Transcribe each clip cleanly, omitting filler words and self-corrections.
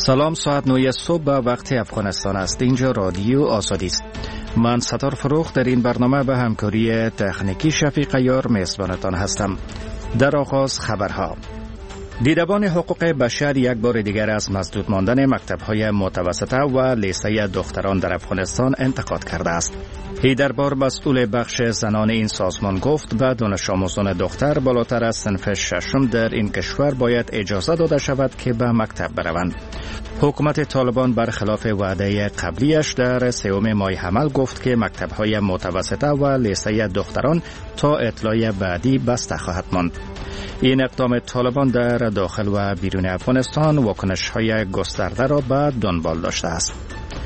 سلام، ساعت 9 صبح به وقت افغانستان است. اینجا رادیو آزادی است. من ستار فروخ در این برنامه به همکاری تکنیکی شفیق عیار میزبانتان هستم. در آغاز خبرها. دیدبان حقوق بشر یک بار دیگر از مسدود ماندن مکتب‌های متوسطه و لیسه دختران در افغانستان انتقاد کرده است. هیدربار مسئول بخش زنان این سازمان گفت به دانش آموزان دختر بالاتر از صنف ششم در این کشور باید اجازه داده شود که به مکتب بروند. حکومت طالبان برخلاف وعده قبلیش در سوم ماه حمل گفت که مکتب‌های متوسطه و لیسه دختران تا اطلاع بعدی بسته خواهد ماند. این اقدام طالبان در داخل و بیرون افغانستان واکنش‌های گسترده را به دنبال داشته است.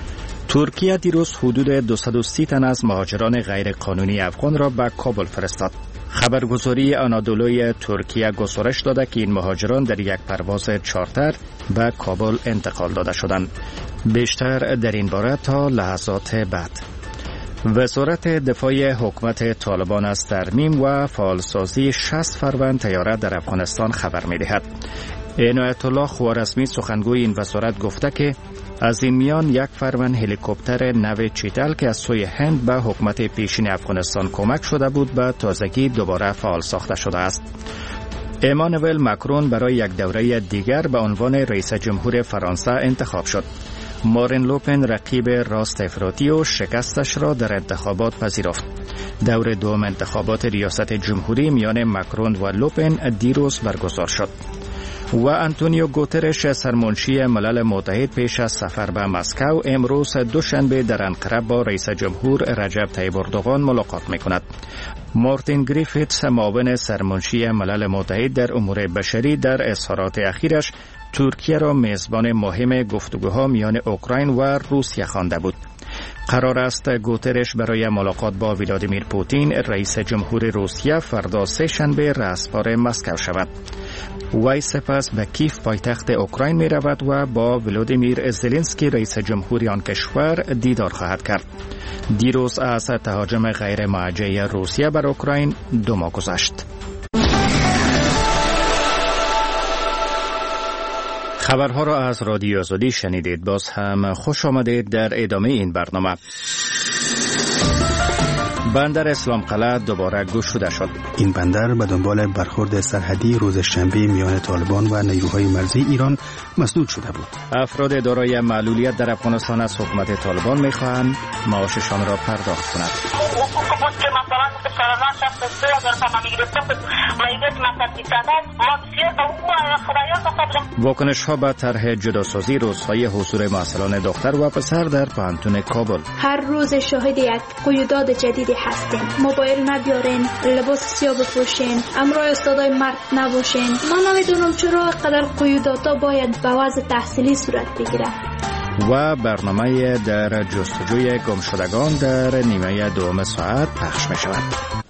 ترکیه دیروز حدود 230 تن از مهاجران غیر قانونی افغان را به کابل فرستاد. خبرگزاری آنادولوی ترکیه گزارش داده که این مهاجران در یک پرواز چارتر به کابل انتقال داده شدند. بیشتر در این باره تا لحظات بعد. وزارت دفاع حکومت طالبان از ترمیم و فعالسازی 60 فروند طیاره در افغانستان خبر می‌دهد. عنایت الله خوارزمی سخنگوی این وزارت گفته که از این میان یک فروند هلیکوپتر نو چیتل که از سوی هند به حکومت پیشین افغانستان کمک شده بود به تازگی دوباره فعال ساخته شده است. امانوئل ماکرون برای یک دوره دیگر به عنوان رئیس جمهور فرانسه انتخاب شد. مارین لوپن رقیب راست افراطی و شکستش را در انتخابات پذیرفت. دور دوم انتخابات ریاست جمهوری میان ماکرون و لوپن دیروز برگزار شد. و آنتونیو گوترش سرمنشی ملل متحد پیش از سفر به مسکو امروز دوشنبه در انقره با رئیس جمهور رجب طیب اردوغان ملاقات می‌کند. مارتین گریفیتس معاون سرمنشی ملل متحد در امور بشری در اظهارات اخیرش ترکیه را میزبان مهم گفتگوها میان اوکراین و روسیه خوانده بود. قرار است گوترش برای ملاقات با ولادیمیر پوتین رئیس جمهور روسیه فردا سه شنبه رأسپار مسکو شود. وی سپس به کیف پایتخت اوکراین می رود و با ولادیمیر زلنسکی رئیس جمهوری آن کشور دیدار خواهد کرد. دیروز از تهاجم غیر موجه روسیه بر اوکراین 2 ماه گذشت. خبرها را از رادیو آزادی شنیدید. باز هم خوش آمدید در ادامه این برنامه. بندر اسلام قلعه دوباره گشوده شد. این بندر به دنبال برخورد سرحدی روز شنبه میان طالبان و نیروهای مرزی ایران مسدود شده بود. افراد دارای معلولیت در افغانستان از حکومت طالبان می‌خواهند معاششان را پرداخت کند. واکنش ها به طرح جداسازی روزهای حضور معسلان دختر و پسر در پانتون کابل. هر روز شاهد یک قیودات جدیدی هستیم. موبایل نبیارین، لباس سیاه بپوشین، همراه استادای مرد نباشین. من نمیدونم چرا قدر قیوداتا باید به وضع تحصیلی صورت بگیره. و برنامه در جستجوی گمشدگان در نیمه دوم ساعت پخش می شود.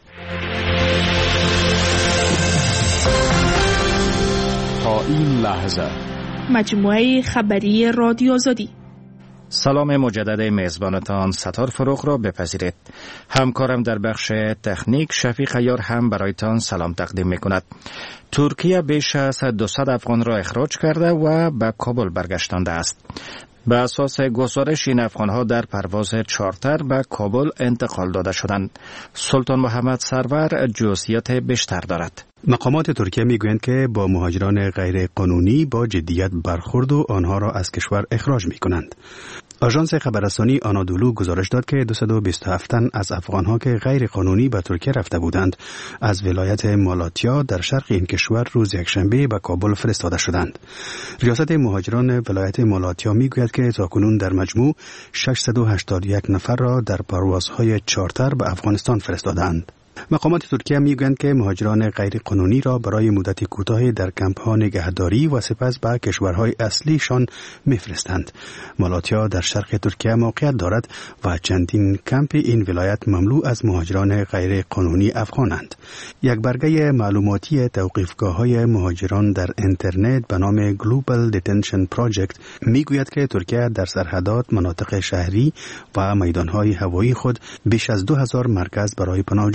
تا این لحظه مجموعه خبری رادیو آزادی. سلام مجدد میزبانتان ستار فروخ را بپذیرید. همکارم در بخش تکنیک شفیق عیار هم برایتان سلام تقدیم می کند. ترکیه بیش از 200 افغان را اخراج کرده و به کابل برگشتانده است. به اساس گزارش این افغان‌ها در پرواز چارتر به کابل انتقال داده شدند. سلطان محمد سرور جزئیات بیشتر دارد. مقامات ترکیه میگویند که با مهاجران غیر قانونی با جدیت برخورد و آنها را از کشور اخراج می‌کنند. آژانس خبررسانی آنادولو گزارش داد که 227 تن از افغانها که غیر قانونی به ترکیه رفته بودند از ولایت مالاتیا در شرق این کشور روز یکشنبه به کابل فرستاده شدند. ریاست مهاجران ولایت مالاتیا میگوید که تاکنون در مجموع 681 نفر را در پروازهای چارتر به افغانستان فرستادند. مقامات ترکیه میگویند که مهاجران غیر قانونی را برای مدت کوتاهی در کمپ‌ها نگهداری و سپس به کشورهای اصلیشان میفرستند. مالاتیا در شرق ترکیه موقعیت دارد و چندین کمپ این ولایت مملو از مهاجران غیر قانونی افغانند. یک برگه معلوماتی توقیفگاه‌های مهاجران در اینترنت به نام Global Detention Project میگوید که ترکیه در سرحدات، مناطق شهری و میدان‌های هوایی خود بیش از 2000 مرکز برای پناهجویان دارد.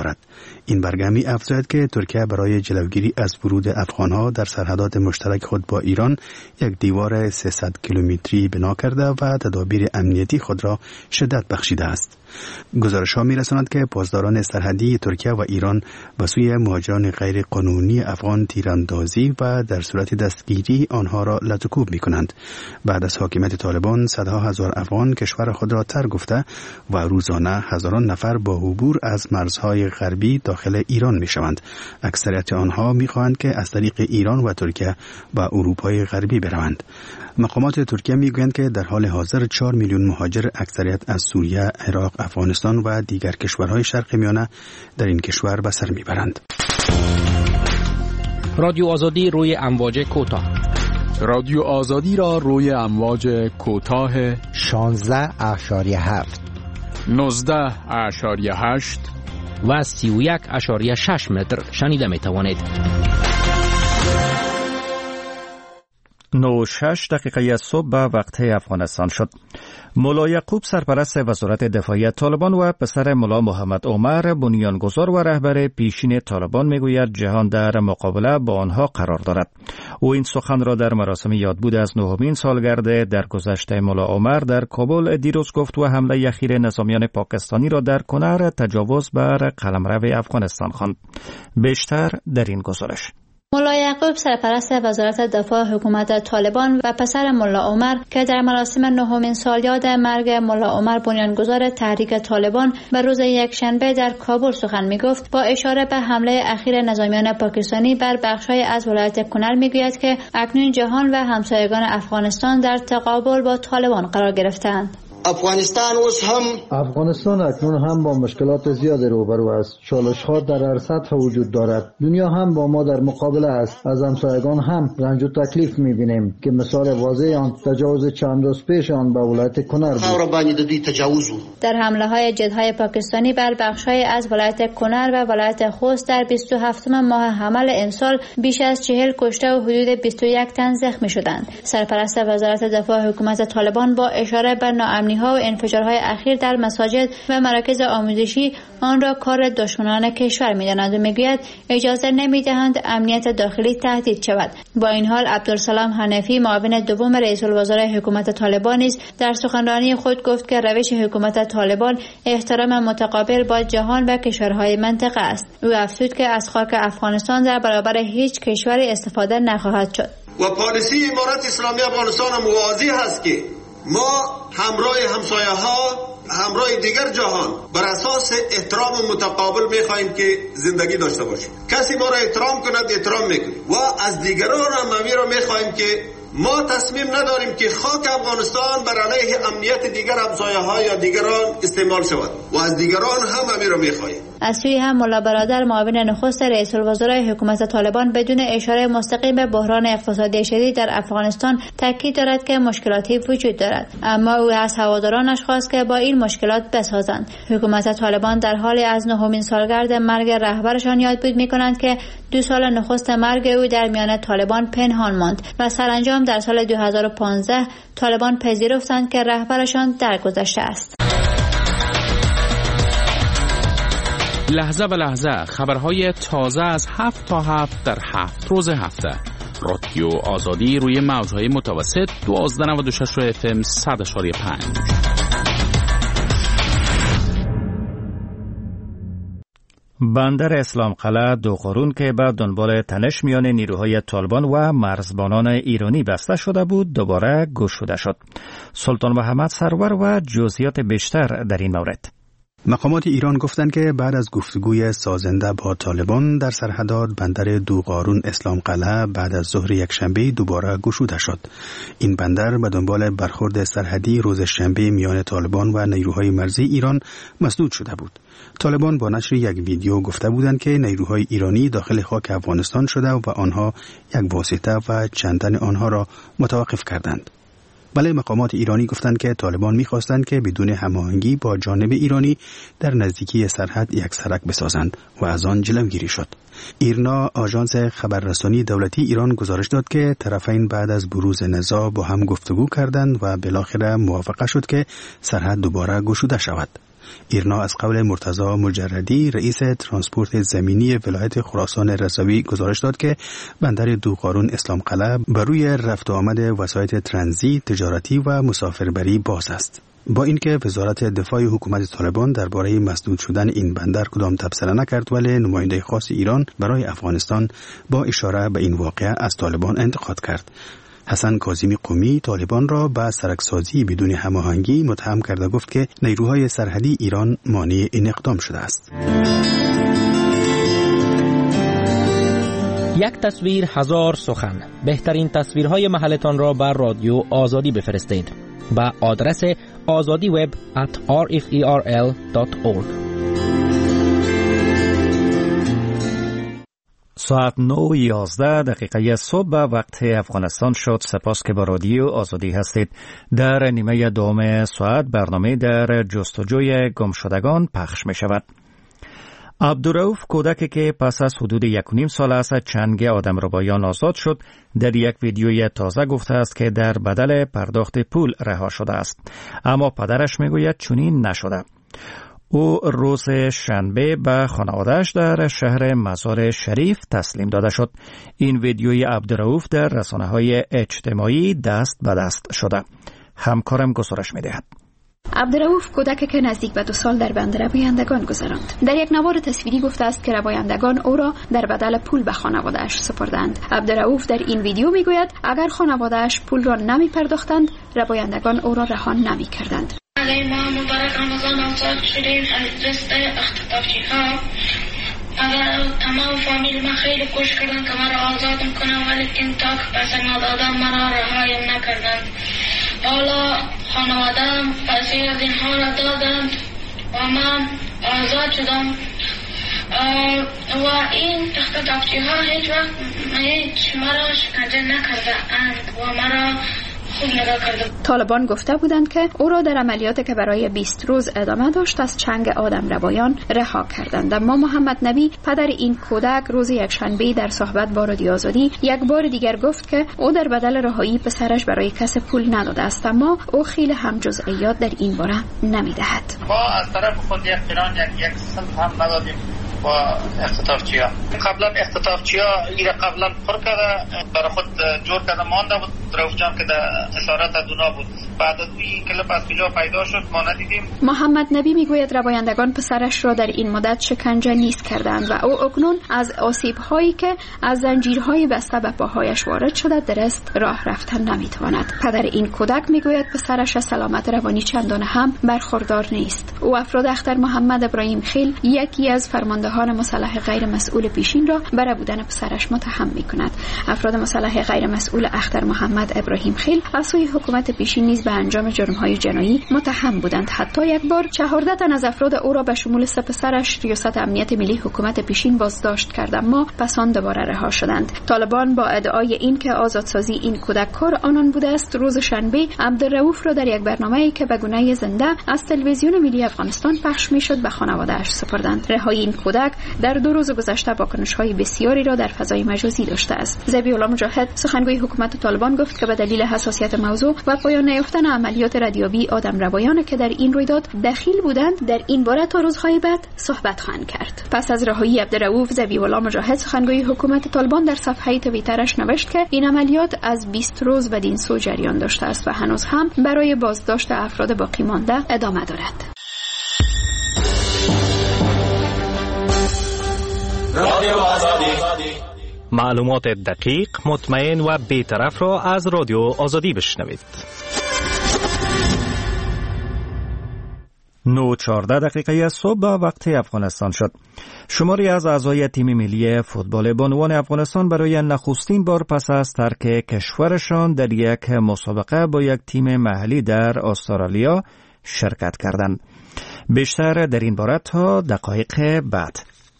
دارد. این برگمی افزاید که ترکیه برای جلوگیری از ورود افغانها در سرحدات مشترک خود با ایران یک دیوار 300 کیلومتری بنا کرده و تدابیر امنیتی خود را شدت بخشیده است. گزارش‌ها می‌رساند که پاسداران سرحدی ترکیه و ایران به سوی مهاجران غیر قانونی افغان تیراندازی و در صورت دستگیری آنها را لطوکوب می‌کنند. بعد از حاکمیت طالبان صدها هزار افغان کشور خود را ترک گفته و روزانه هزاران نفر با عبور از مرزهای غربی داخل ایران می‌شوند. اکثریت آنها می‌خواهند که از طریق ایران و ترکیه به اروپای غربی بروند. مقامات ترکیه میگویند که در حال حاضر 4 میلیون مهاجر اکثریت از سوریه، عراق، افغانستان و دیگر کشورهای شرق میانه در این کشور به سر میبرند. رادیو آزادی روی امواج کوتاه. رادیو آزادی را روی امواج کوتاه 16.7 19.8 و 31.6 متر شنیده می توانید. 9:06 دقیقه صبح به وقت افغانستان شد. ملا یعقوب سرپرست وزارت دفاعی طالبان و پسر ملا محمد عمر بنیانگذار و رهبر پیشین طالبان میگوید جهان در مقابله با آنها قرار دارد. او این سخن را در مراسم یادبود از 9مین سالگرد درگذشت ملا عمر در کابل دیروز گفت و حمله اخیر نظامیان پاکستانی را در کنر تجاوز بر قلمرو افغانستان خواند. بیشتر در این گزارش. ملا یعقوب سرپرست وزارت دفاع حکومت طالبان و پسر ملا عمر که در مراسم 9مین سالیاد مرگ ملا عمر بنیانگذار تحریک طالبان به روز یکشنبه در کابل سخن می‌گفت، با اشاره به حمله اخیر نظامیان پاکستانی بر بخش‌های از ولایت کنر می‌گوید که اکنون جهان و همسایگان افغانستان در تقابل با طالبان قرار گرفته‌اند. افغانستان اکنون هم با مشکلات زیادی روبرو است. چالش‌ها در هر سطح وجود دارد. دنیا هم با ما در مقابله است. از همسایگان هم رنج و تکلیف می‌بینیم که مثال واضح آن تجاوز چند روز پیش آن به ولایت کنر بود. در حمله‌های جدهای پاکستانی بر بخش‌های از ولایت کنر و ولایت خوست در 27 ماه حمل امسال بیش از 40 کشته و حدود 21 تن زخمی شدند. سرپرست وزارت دفاع حکومت طالبان با اشاره به ناامنی‌ها و انفجارهای اخیر در مساجد و مراکز آموزشی آن را کار دشمنان کشور می‌دانند و می‌گوید اجازه نمی‌دهند امنیت داخلی تهدید شود. با این حال عبدالسلام حنفی معاون دوم رئیس الوزراء حکومت طالبان نیز در سخنرانی خود گفت که روش حکومت طالبان احترام متقابل با جهان و کشورهای منطقه است. او افزود که از خاک افغانستان در برابر هیچ کشوری استفاده نخواهد شد. و پالیسی امارت اسلامی افغانستان واضح است که ما همراه همسایه‌ها، همراه دیگر جهان بر اساس احترام متقابل می‌خواهیم که زندگی داشته باشیم. کسی ما را احترام کند احترام می‌کنیم و از دیگران هم همین را می‌خواهیم که ما تصمیم نداریم که خاک افغانستان بر علیه امنیت دیگر همسایه‌ها یا دیگران استعمال شود و از دیگران هم همین را می‌خواهیم. از سوی هم ملا برادر معاون نخست رئیس الوزراء حکومت طالبان بدون اشاره مستقیم به بحران اقتصادی شدید در افغانستان تاکید دارد که مشکلاتی وجود دارد، اما او از هوادارانش خواست که با این مشکلات بسازند. حکومت طالبان در حال از 9مین سالگرد مرگ رهبرشان یادبود می‌کنند که 2 سال نخست مرگ او در میان طالبان پنهان ماند و سرانجام در سال 2015 طالبان پذیرفتند که رهبرشان درگذشته است. لحظه به لحظه خبرهای تازه از 7 تا 7 در 7 روز هفته. رادیو آزادی روی موجهای متوسط 1296 FM 100.5. بندر اسلام قلعه 2 قرون که به دنبال تنش میان نیروهای طالبان و مرزبانان ایرانی بسته شده بود دوباره گشوده شد. سلطان محمد سرور و جزئیات بیشتر در این مورد. مقامات ایران گفتند که بعد از گفتگوی سازنده با طالبان در سرحدات بندر 2 قارون اسلام قلعه بعد از ظهر یکشنبه دوباره گشوده شد. این بندر به دنبال برخورد سرحدی روز شنبه میان طالبان و نیروهای مرزی ایران مسدود شده بود. طالبان با نشر یک ویدیو گفته بودند که نیروهای ایرانی داخل خاک افغانستان شده و آنها یک واسطه و چند تن آنها را متوقف کردند. ولی مقامات ایرانی گفتند که طالبان می‌خواستند که بدون هماهنگی با جانب ایرانی در نزدیکی سرحد یک سرک بسازند و از آن جلوگیری شد. ایرنا آژانس خبررسانی دولتی ایران گزارش داد که طرفین بعد از بروز نزاع با هم گفتگو کردند و بالاخره موافقه شد که سرحد دوباره گشوده شود. ایرنا از قول مرتضی مجردی رئیس ترانسپورت زمینی ولایت خراسان رضوی گزارش داد که بندر دوقارون اسلام قلعه بر روی رفت و آمد وسایط ترانزیت، تجارتی و مسافربری باز است. با اینکه وزارت دفاع حکومت طالبان درباره مسدود شدن این بندر کدام تبصره نکرد، ولی نماینده خاص ایران برای افغانستان با اشاره به این واقعه از طالبان انتقاد کرد. حسن کاظمی قمی طالبان را به سرکسازی بدون هماهنگی متهم کرده گفت که نیروهای سرحدی ایران مانع این اقدام شده است. یک تصویر هزار سخن. بهترین تصویرهای محلتان را بر رادیو آزادی بفرستید با آدرس azadiweb@rferl.org. ساعت 9:11 صبح به وقت افغانستان شد. سپاس که با رادیو آزادی هستید. در نیمه دوم ساعت برنامه در جستجوی گمشدگان پخش می شود. عبدالرؤوف کودکی که پس از حدود 1.5 سال از چنگ آدمربایان آزاد شد، در یک ویدیوی تازه گفته است که در بدل پرداخت پول رها شده است، اما پدرش میگوید چنین نشده. او روز شنبه به خانواده‌اش در شهر مزار شریف تسلیم داده شد. این ویدیوی عبدالرؤوف در رسانه‌های اجتماعی دست به دست شده. همکارم گزارش می‌دهد. عبدالرؤوف کودکی که نزدیک به 2 سال در بند ربایندگان گذراند. در یک نوار تصویری گفته است که ربایندگان او را در بدل پول به خانواده‌اش سپردند. عبدالرؤوف در این ویدیو میگوید اگر خانواده‌اش پول را نمی پرداختند، ربایندگان او را رها نمی کردند. ما مبارک رمضان آزاد شدیم از دست اختطافی‌ها. تمام فامیل ما خیلی کوشش کردند که ما را آزاد کنند، ولی تا که پیسه ندادم ما را رهایم نکردند. حالا خانواده‌ام پیسه از اینها را دادند و من آزاد شدم و این اختطافی‌ها هیچ وقت ما را شکنجه نکرده اند و ما را طالبان گفته بودند که او را در عملیاتی که برای 20 روز ادامه داشت از چنگ آدمربایان رها کردند. اما محمد نبی پدر این کودک روز یکشنبه در صحبت با رادیو آزادی یک بار دیگر گفت که او در بدل رهایی پسرش برای کسی پول نداده است، اما او خیلی هم جزئیات در این باره نمیدهد. ما از طرف خود یک پلان یک سنت هم ندادیم با اختطافچیا. قبلا اختطافچیا ایره قبلا پر کرده برای خود جور کرده مانده بود. رؤوف جان که در اسارت ادونا بود. بعد از این کلپ از کجا پیدا شد ما ندیدیم. محمد نبی میگوید ربایندگان پسرش را در این مدت شکنجه نیست کردند و او اکنون از آسیب‌هایی که از زنجیرهای بسته به پاهایش وارد شده درست راه رفتن نمیتواند. پدر این کودک میگوید پسرش از سلامت روانی چندان هم برخوردار نیست. او افراد اختر محمد ابراهیم خیل یکی از فرماندهان مسلح غیر مسئول پیشین را برای بودن پسرش متهم میکند. افراد مسلح غیر مسئول اختر محمد ابراهیم خیل از سوی حکومت پیشین نیز به انجام جرم‌های جنایی متهم بودند. حتی یک بار 14 تن از افراد او را به شمول 3 پسرش ریاست امنیت ملی حکومت پیشین بازداشت کرد، اما پس آن دوباره رها شدند. طالبان با ادعای اینکه آزادسازی این کودک کار آنان بوده است، روز شنبه عبدالرؤوف را در یک برنامه‌ای که به گونه زنده از تلویزیون ملی افغانستان پخش می‌شد به خانواده‌اش سپردند. رهایی این کودک در 2 روز گذشته واکنش‌های بسیاری را در فضای مجازی داشته است. ذبیح الله مجاهد سخنگوی حکومت طالبان گفت که به دلیل حساسیت موضوع و پایان نیافتن عملیات ردیابی آدمربایان که در این رویداد دخیل بودند، در این باره تا روزهای بعد صحبت خواهند کرد. پس از رهایی عبدالرؤوف، ذبیح الله مجاهد سخنگوی حکومت طالبان در صفحه توییترش نوشت که این عملیات از 20 روز بدین سو جریان داشته است و هنوز هم برای بازداشت افراد باقی مانده ادامه دارد. رادیو آزادی، معلومات دقیق، مطمئن و بی‌طرف را از رادیو آزادی بشنوید. 9:14 صبح وقت افغانستان شد. شماری از اعضای تیم ملی فوتبال بانوان افغانستان برای نخستین بار پس از ترک کشورشان در یک مسابقه با یک تیم محلی در استرالیا شرکت کردند. بیشتر در این باره تا دقایق بعد.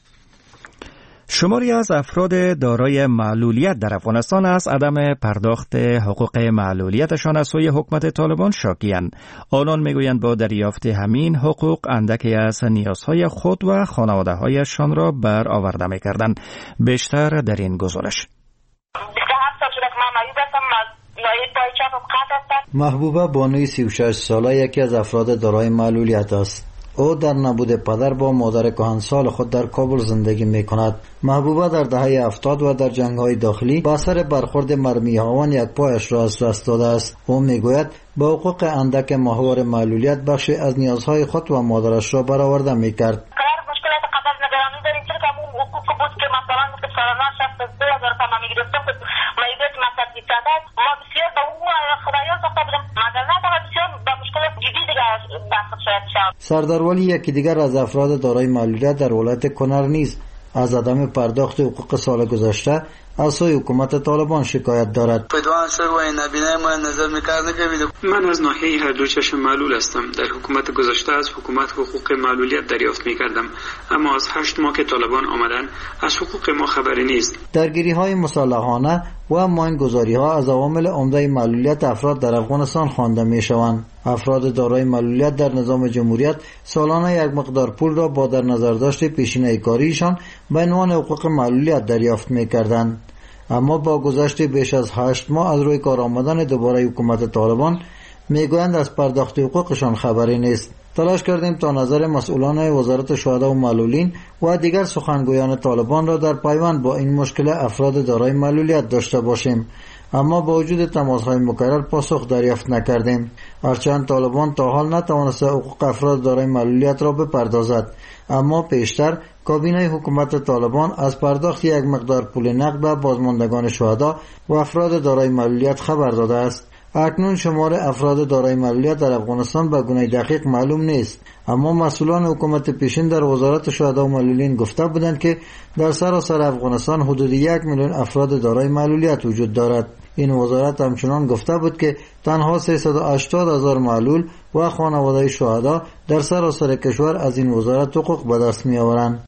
شماری از افراد دارای معلولیت در افغانستان از عدم پرداخت حقوق معلولیتشان از سوی حکومت طالبان شاکی‌اند. آنان میگویند با دریافت همین حقوق اندکی از نیازهای خود و خانواده‌هایشان را برآورده می‌کردند. بیشتر در این گزارش. محبوبه بانوی 36 ساله یکی از افراد دارای معلولیت است. او در نبود پدر با مادر کهنسال خود در کابل زندگی می کند. محبوبه در دهه 70 و در جنگ‌های داخلی با اثر برخورد مرمی هاون یک پایش را از دست داده است. او می گوید با حقوق اندک ماهوار معلولیت بخشی از نیازهای خود و مادرش را برآورده می کرد. سردار ولی یکی دیگر از افراد دارای معلولیت در ولایت کنر نیز از عدم پرداخت حقوق سال گذشته از سوی حکومت طالبان شکایت دارد. من از ناحیه هر دو چشم معلول هستم. در حکومت گذشته از حکومت حقوق معلولیت دریافت می کردم، اما از 8 ماه که طالبان آمدن از حقوق ما خبری نیست. درگیری های مسلحانه و ماینگذاری ها از عوامل عمده معلولیت افراد در افغانستان خوانده می شوند. افراد دارای معلولیت در نظام جمهوریت سالانه یک مقدار پول را با در نظر داشت پیشینه کاریشان به عنوان حقوق معلولیت دریافت می کردند. اما با گذشت بیش از 8 ماه از روی کار آمدن دوباره حکومت طالبان میگویند از پرداخت حقوقشان خبری نیست. تلاش کردیم تا نظر مسئولان وزارت شهدا و معلولین و دیگر سخنگویان طالبان را در پیوند با این مشکل افراد دارای معلولیت داشته باشیم، اما با وجود تماس‌های مکرر پاسخ دریافت نکردیم. هرچند طالبان تا حال نتوانسته حقوق افراد دارای معلولیت را بپردازد، اما پیشتر کابینه حکومت طالبان از پرداخت یک مقدار پول نقد به بازماندگان شهدا و افراد دارای معلولیت خبر داده است. اکنون شمار افراد دارای معلولیت در افغانستان به گونه دقیق معلوم نیست، اما مسئولان حکومت پیشین در وزارت شهدا و معلولین گفته بودند که در سراسر افغانستان حدود 1 میلیون افراد دارای معلولیت وجود دارد. این وزارت همچنان گفته بود که تنها 380,000 معلول و خانواده شهدا در سراسر کشور از این وزارت حقوق به دست می آورند.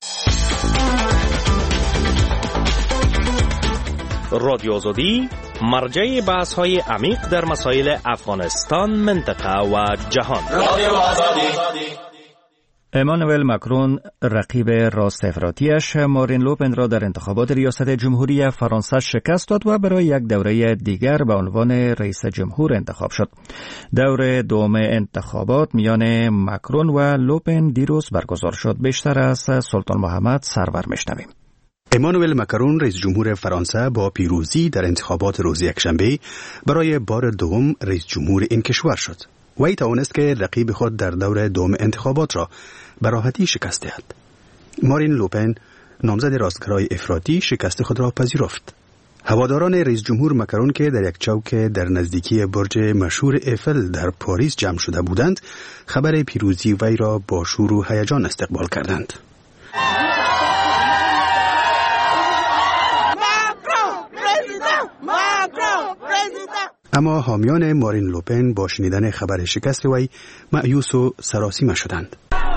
رادیو آزادی مرجع بحث های عمیق در مسائل افغانستان، منطقه و جهان. رادیو آزادی. امانوئل ماکرون رقیب راست افراطیش مارین لوپن را در انتخابات ریاست جمهوری فرانسه شکست داد و برای یک دوره دیگر به عنوان رئیس جمهور انتخاب شد. دور دوم انتخابات میان ماکرون و لوپن دیروز برگزار شد. بیشتر از سلطان محمد سرور میشنویم. امانوئل ماکرون رئیس جمهور فرانسه با پیروزی در انتخابات روز یکشنبه برای بار دوم رئیس جمهور این کشور شد. وی توانست که رقیب خود در دور دوم انتخابات را به راحتی شکست دهد. مارین لوپن نامزد راستگرای افراطی شکست خود را پذیرفت. هواداران رئیس جمهور ماکرون که در یک چوک در نزدیکی برج مشهور ایفل در پاریس جمع شده بودند، خبر پیروزی وی را با شور و هیجان استقبال کردند. اما حامیان مارین لوپن با شنیدن خبر شکست وی مایوس و سراسیمه شدند.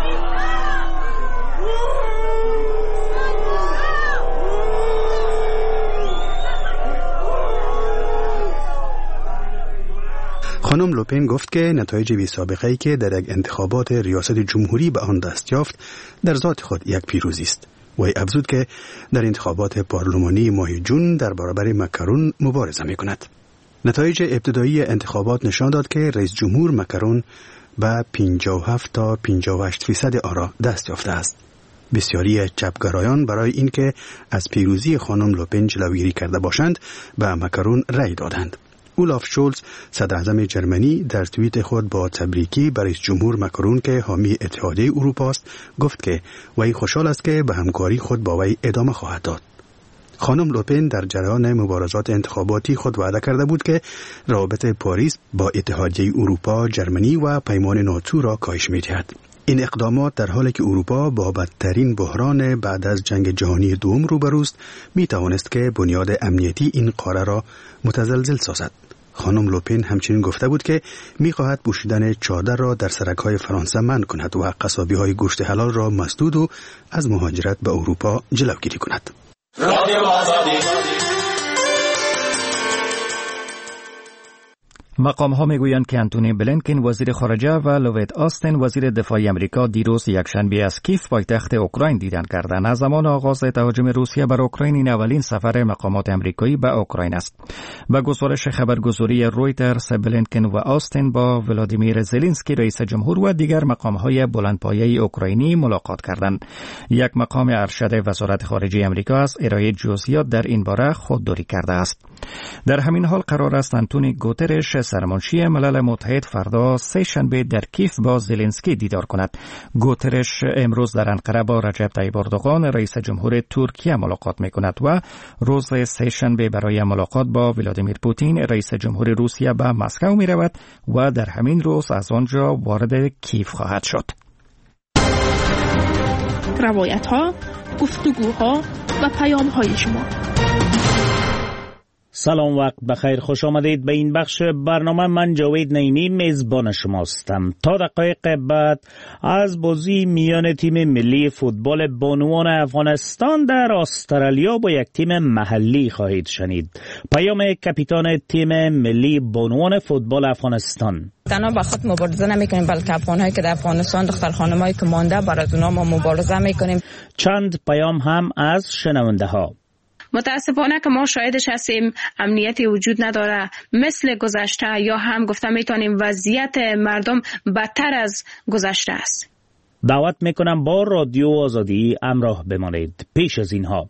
خانم لوپن گفت که نتایج بی سابقه‌ای که در یک انتخابات ریاست جمهوری به آن دست یافت در ذات خود یک پیروزی است. وی افزود که در انتخابات پارلمانی ماه جون در برابر ماکرون مبارزه می‌کند. نتایج ابتدایی انتخابات نشان داد که رئیس جمهور ماکرون به 57 تا 58% آرا دست یافته است. بسیاری چپگرایان برای اینکه از پیروزی خانم لوپن جلوگیری کرده باشند به ماکرون رأی دادند. اولاف شولز صدر اعظم جرمنی در توییت خود با تبریکی برای رئیس جمهور ماکرون که حامی اتحادیه اروپا است گفت که وی خوشحال است که به همکاری خود با وی ادامه خواهد داد. خانم لوپن در جریان مبارزات انتخاباتی خود وعده کرده بود که روابط پاریس با اتحادیه اروپا، جرمنی و پیمان ناتو را کاهش می‌دهد. این اقدامات در حالی که اروپا با بدترین بحران بعد از جنگ جهانی دوم روبروست می‌توانست که بنیاد امنیتی این قاره را متزلزل سازد. خانم لوپن همچنین گفته بود که می‌خواهد پوشیدن چادر را در سرک‌های فرانسه منع کند و قصابی‌های گوشت حلال را مسدود و از مهاجرت به اروپا جلوگیری کند. مقام‌ها میگویند که انتونی بلینکن وزیر خارجه و لوید آستین وزیر دفاع آمریکا دیروز یکشنبه از کیف پایتخت اوکراین دیدن کردند. از زمان آغاز تهاجم روسیه بر اوکراین این اولین سفر مقامات آمریکایی به اوکراین است. به گزارش خبرگزاری رویترز، بلینکن و آستین با ولادیمیر زلنسکی رئیس جمهور و دیگر مقام‌های بلندپایه اوکراینی ملاقات کردند. یک مقام ارشد وزارت خارجه آمریکا از ارائه جزئیات در این باره خودداری کرده است. در همین حال قرار است انتونی گوترش سرمنشی ملل متحد فردا سه‌شنبه در کیف با زلنسکی دیدار کند. گوترش امروز در انقره با رجب طیب اردوغان رئیس جمهور ترکیه ملاقات می‌کند و روز سه‌شنبه برای ملاقات با ولادیمیر پوتین رئیس جمهور روسیه به مسکو می‌رود و در همین روز از آنجا وارد کیف خواهد شد. روایت‌ها، گفتگوها و پیام‌های شما. سلام، وقت بخیر، خوش آمدید به این بخش برنامه. من جاوید نعیمی میزبان شماستم. تا دقایق بعد از بازی میان تیم ملی فوتبال بانوان افغانستان در استرالیا با یک تیم محلی خواهید شنید. پیام کاپیتان تیم ملی بانوان فوتبال افغانستان: تنها با خود مبارزه نمی‌کنیم، بلکه افغان‌هایی که در افغانستان، دختر خانم‌هایی که مانده، برای اونها ما مبارزه می‌کنیم. چند پیام هم از شنونده‌ها: متاسفانه که ما شاهدش هستیم امنیتی وجود نداره مثل گذشته، یا هم گفته میتونیم وضعیت مردم بدتر از گذشته است. دعوت میکنم با رادیو آزادی همراه بمانید. پیش از اینها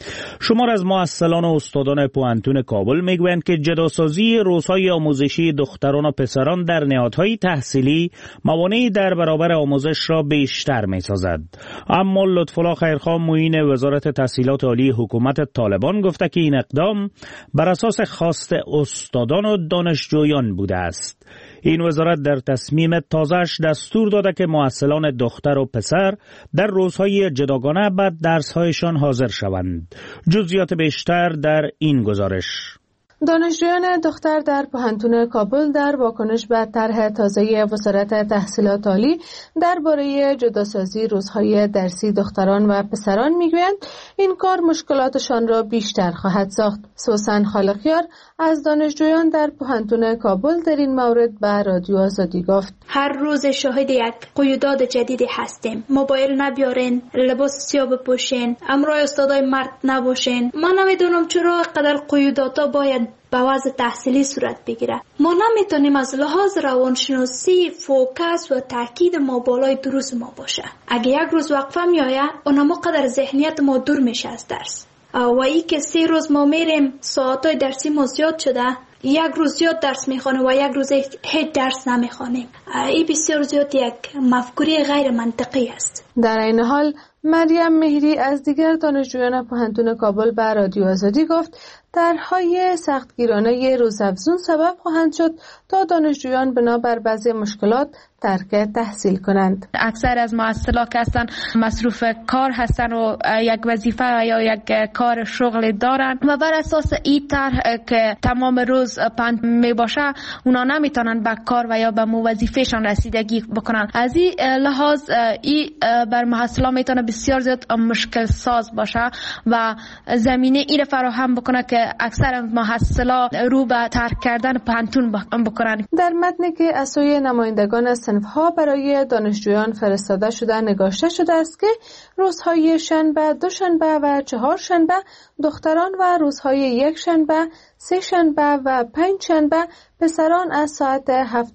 شمار از معسلان و استادان پوهنتون کابل میگویند که جداسازی روزهای آموزشی دختران و پسران در نهادهای تحصیلی موانعی در برابر آموزش را بیشتر میسازد. اما لطفالله خیرخواه معین وزارت تحصیلات عالی حکومت طالبان گفته که این اقدام بر اساس خواست استادان و دانشجویان بوده است. این وزارت در تصمیم تازه‌اش دستور داده که معسلان دختر و پسر در روزهای جداگانه به درس‌هایشان حاضر شوند. جزئیات بیشتر در این گزارش. دانشجویان دختر در پوهنتون کابل در واکنش به طرح تازه وزارت تحصیلات عالی درباره جداسازی روزهای درسی دختران و پسران میگویند این کار مشکلاتشان را بیشتر خواهد ساخت. سوسن خالقیار از دانشجویان در پوهنتون کابل در این مورد به رادیو آزادی گفت: هر روز شاهد یک قیودات جدیدی هستیم. موبایل نبیارین، لباس سیاه بپوشین، همراه استادای مرد نباشین. من نمیدونم چرا قدر قیوداتا باید به وضع تحصیلی صورت بگیره. ما نمیتونیم از لحاظ روانشناسی فوکس و تاکید ما بالای دروس ما باشه. اگه یک روز وقفه میایه اونم قدر ذهنیت ما دور میشه از درس. و ای که 3 روز ما میریم ساعتای درسی ما زیاد شده، یک روز زیاد درس میخوانیم و یک روز هیچ درس نمیخوانیم. این بسیار زیاد یک مفکوری غیر منطقی است. در این حال مریم مهری از دیگر دانشجویان پوهنتون کابل به رادیو آزادی گفت طرح‌های سختگیرانه روزافزون سبب خواهند شد تا دانشجویان بنابر بعضی مشکلات ترک تحصیل کنند. اکثر از معسلا که هستن مصروف کار هستن و یک وظیفه یا یک کار شغل دارن و بر اساس این طرح که تمام روز پند می باشه اونا نمیتونن به کار و یا به وظیفهشان رسیدگی بکنن. از این لحاظ این بر معسلا میتونه بسیار زیاد مشکل ساز باشه و زمینه این فراهم بکنه که اکثر محصلا رو به ترک کردن پانتون بکنن. در متنی که از سوی نمایندگان صنف‌ها برای دانشجویان فرستاده شده نگاشته شده است که روزهای شنبه، دوشنبه و چهارشنبه دختران و روزهای یک شنبه، سه شنبه و پنج شنبه پسران از ساعت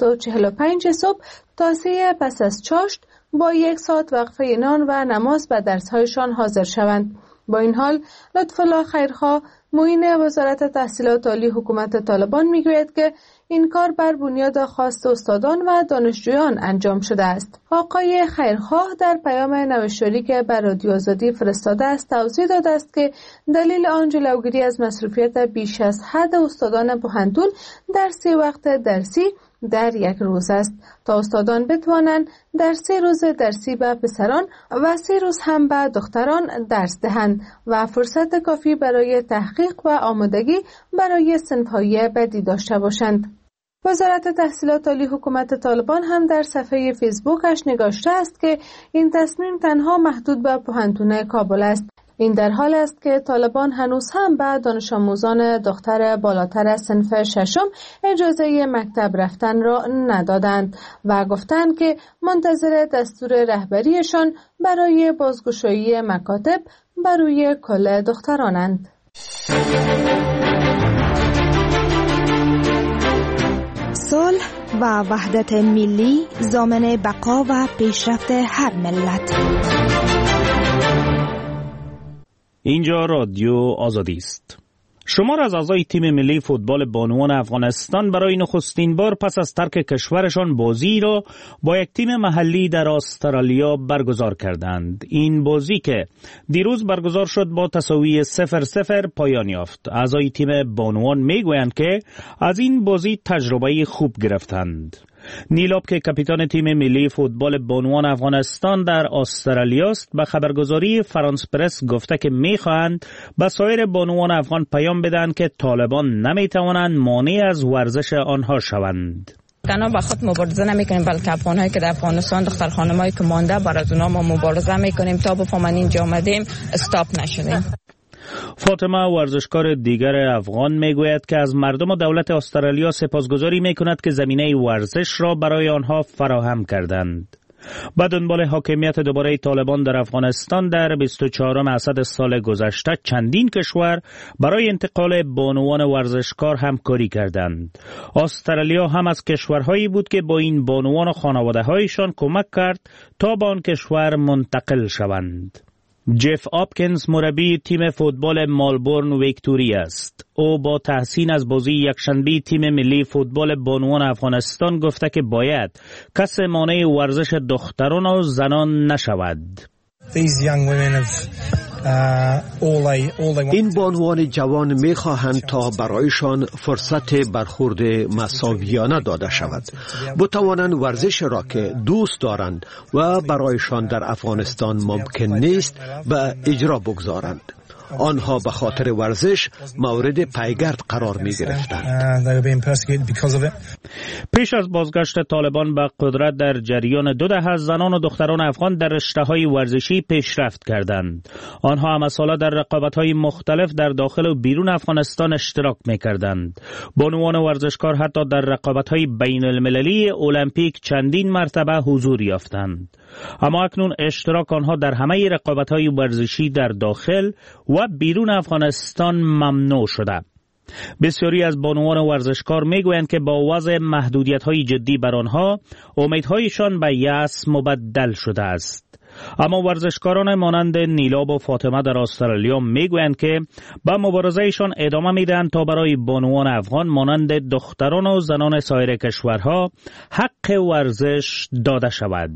7:45 صبح تا 3 پس از چاشت با 1 ساعت وقفه نان و نماز به درس‌هایشان حاضر شوند. با این حال لطفالله خیرخواه معین وزارت تحصیلات عالی حکومت طالبان میگوید که این کار بر بنیاد خواست استادان و دانشجویان انجام شده است. آقای خیرخواه در پیام نوشتاری که بر رادیو آزادی فرستاده است توضیح داده است که دلیل آن جلوگیری از مصروفیت بیش از حد استادان پوهنتون در 3 وقت درسی در یک روز است تا استادان بتوانند در 3 روز درسی به پسران و 3 روز هم به دختران درس دهند و فرصت کافی برای تحقیق و آمادگی برای صنف‌های بعدی داشته باشند. وزارت تحصیلات عالی حکومت طالبان هم در صفحه فیسبوکش نگاشته است که این تصمیم تنها محدود به پوهنتون کابل است. این در حال است که طالبان هنوز هم به دانش آموزان دختر بالاتر صنف ششم اجازه مکتب رفتن را ندادند و گفتند که منتظر دستور رهبریشان برای بازگشایی مکاتب بر روی کل دخترانند. صلح و وحدت ملی ضامن بقا و پیشرفت هر ملت. اینجا رادیو آزادی است. شمار از اعضای تیم ملی فوتبال بانوان افغانستان برای نخستین بار پس از ترک کشورشان بازی را با یک تیم محلی در استرالیا برگزار کردند. این بازی که دیروز برگزار شد با تساوی 0-0 پایان یافت. اعضای تیم بانوان میگویند که از این بازی تجربه خوب گرفتند. نیلاب که کاپیتان تیم ملی فوتبال بانوان افغانستان در استرالیا است به خبرگزاری فرانس پرس گفته که میخواهند به سایر بانوان افغان پیام بدن که طالبان نمیتوانند مانع از ورزش آنها شوند. تنها با خود مبارزه نمیکنیم، بلکه افغان‌هایی که در افغانستان دختر خانمایی که مانده برای اونا ما مبارزه میکنیم تا بفهمن اینجا آمدیم استاپ نشدیم. فاطمه ورزشکار دیگر افغان میگوید که از مردم و دولت استرالیا سپاسگزاری میکند که زمینه ورزش را برای آنها فراهم کردند. با دنبال حاکمیت دوباره طالبان در افغانستان در 24 اسد سال گذشته چندین کشور برای انتقال بانوان ورزشکار همکاری کردند. استرالیا هم از کشورهایی بود که با این بانوان و خانواده‌هایشان کمک کرد تا به آن کشور منتقل شوند. جف آپکینز مربی تیم فوتبال مالبورن ویکتوری است. او با تحسین از بازی یکشنبه تیم ملی فوتبال بانوان افغانستان گفته که باید کس مانع ورزش دختران و زنان نشود. این بانوان جوان می‌خواهند تا برایشان فرصت برخورد مساویانه داده شود، بتوانند ورزش را که دوست دارند و برایشان در افغانستان ممکن نیست به اجرا بگذارند. آنها به خاطر ورزش مورد پیگرد قرار می گرفتند. پیش از بازگشت طالبان به قدرت در جریان 2 دهه زنان و دختران افغان در رشته‌های ورزشی پیشرفت کردند. آنها هم ساله در رقابت‌های مختلف در داخل و بیرون افغانستان اشتراک می‌کردند. بانوان ورزشکار حتی در رقابت‌های بین‌المللی المپیک چندین مرتبه حضور یافتند. اما اکنون اشتراک آنها در همه رقابت‌های ورزشی در داخل و بیرون افغانستان ممنوع شده. بسیاری از بانوان ورزشکار میگویند که با وضع محدودیت‌های جدی بر آنها امیدهایشان به یأس مبدل شده است. اما ورزشکاران مانند نیلاب و فاطمه در استرالیا میگویند که به مبارزهشان ادامه میدهند تا برای بانوان افغان مانند دختران و زنان سایر کشورها حق ورزش داده شود.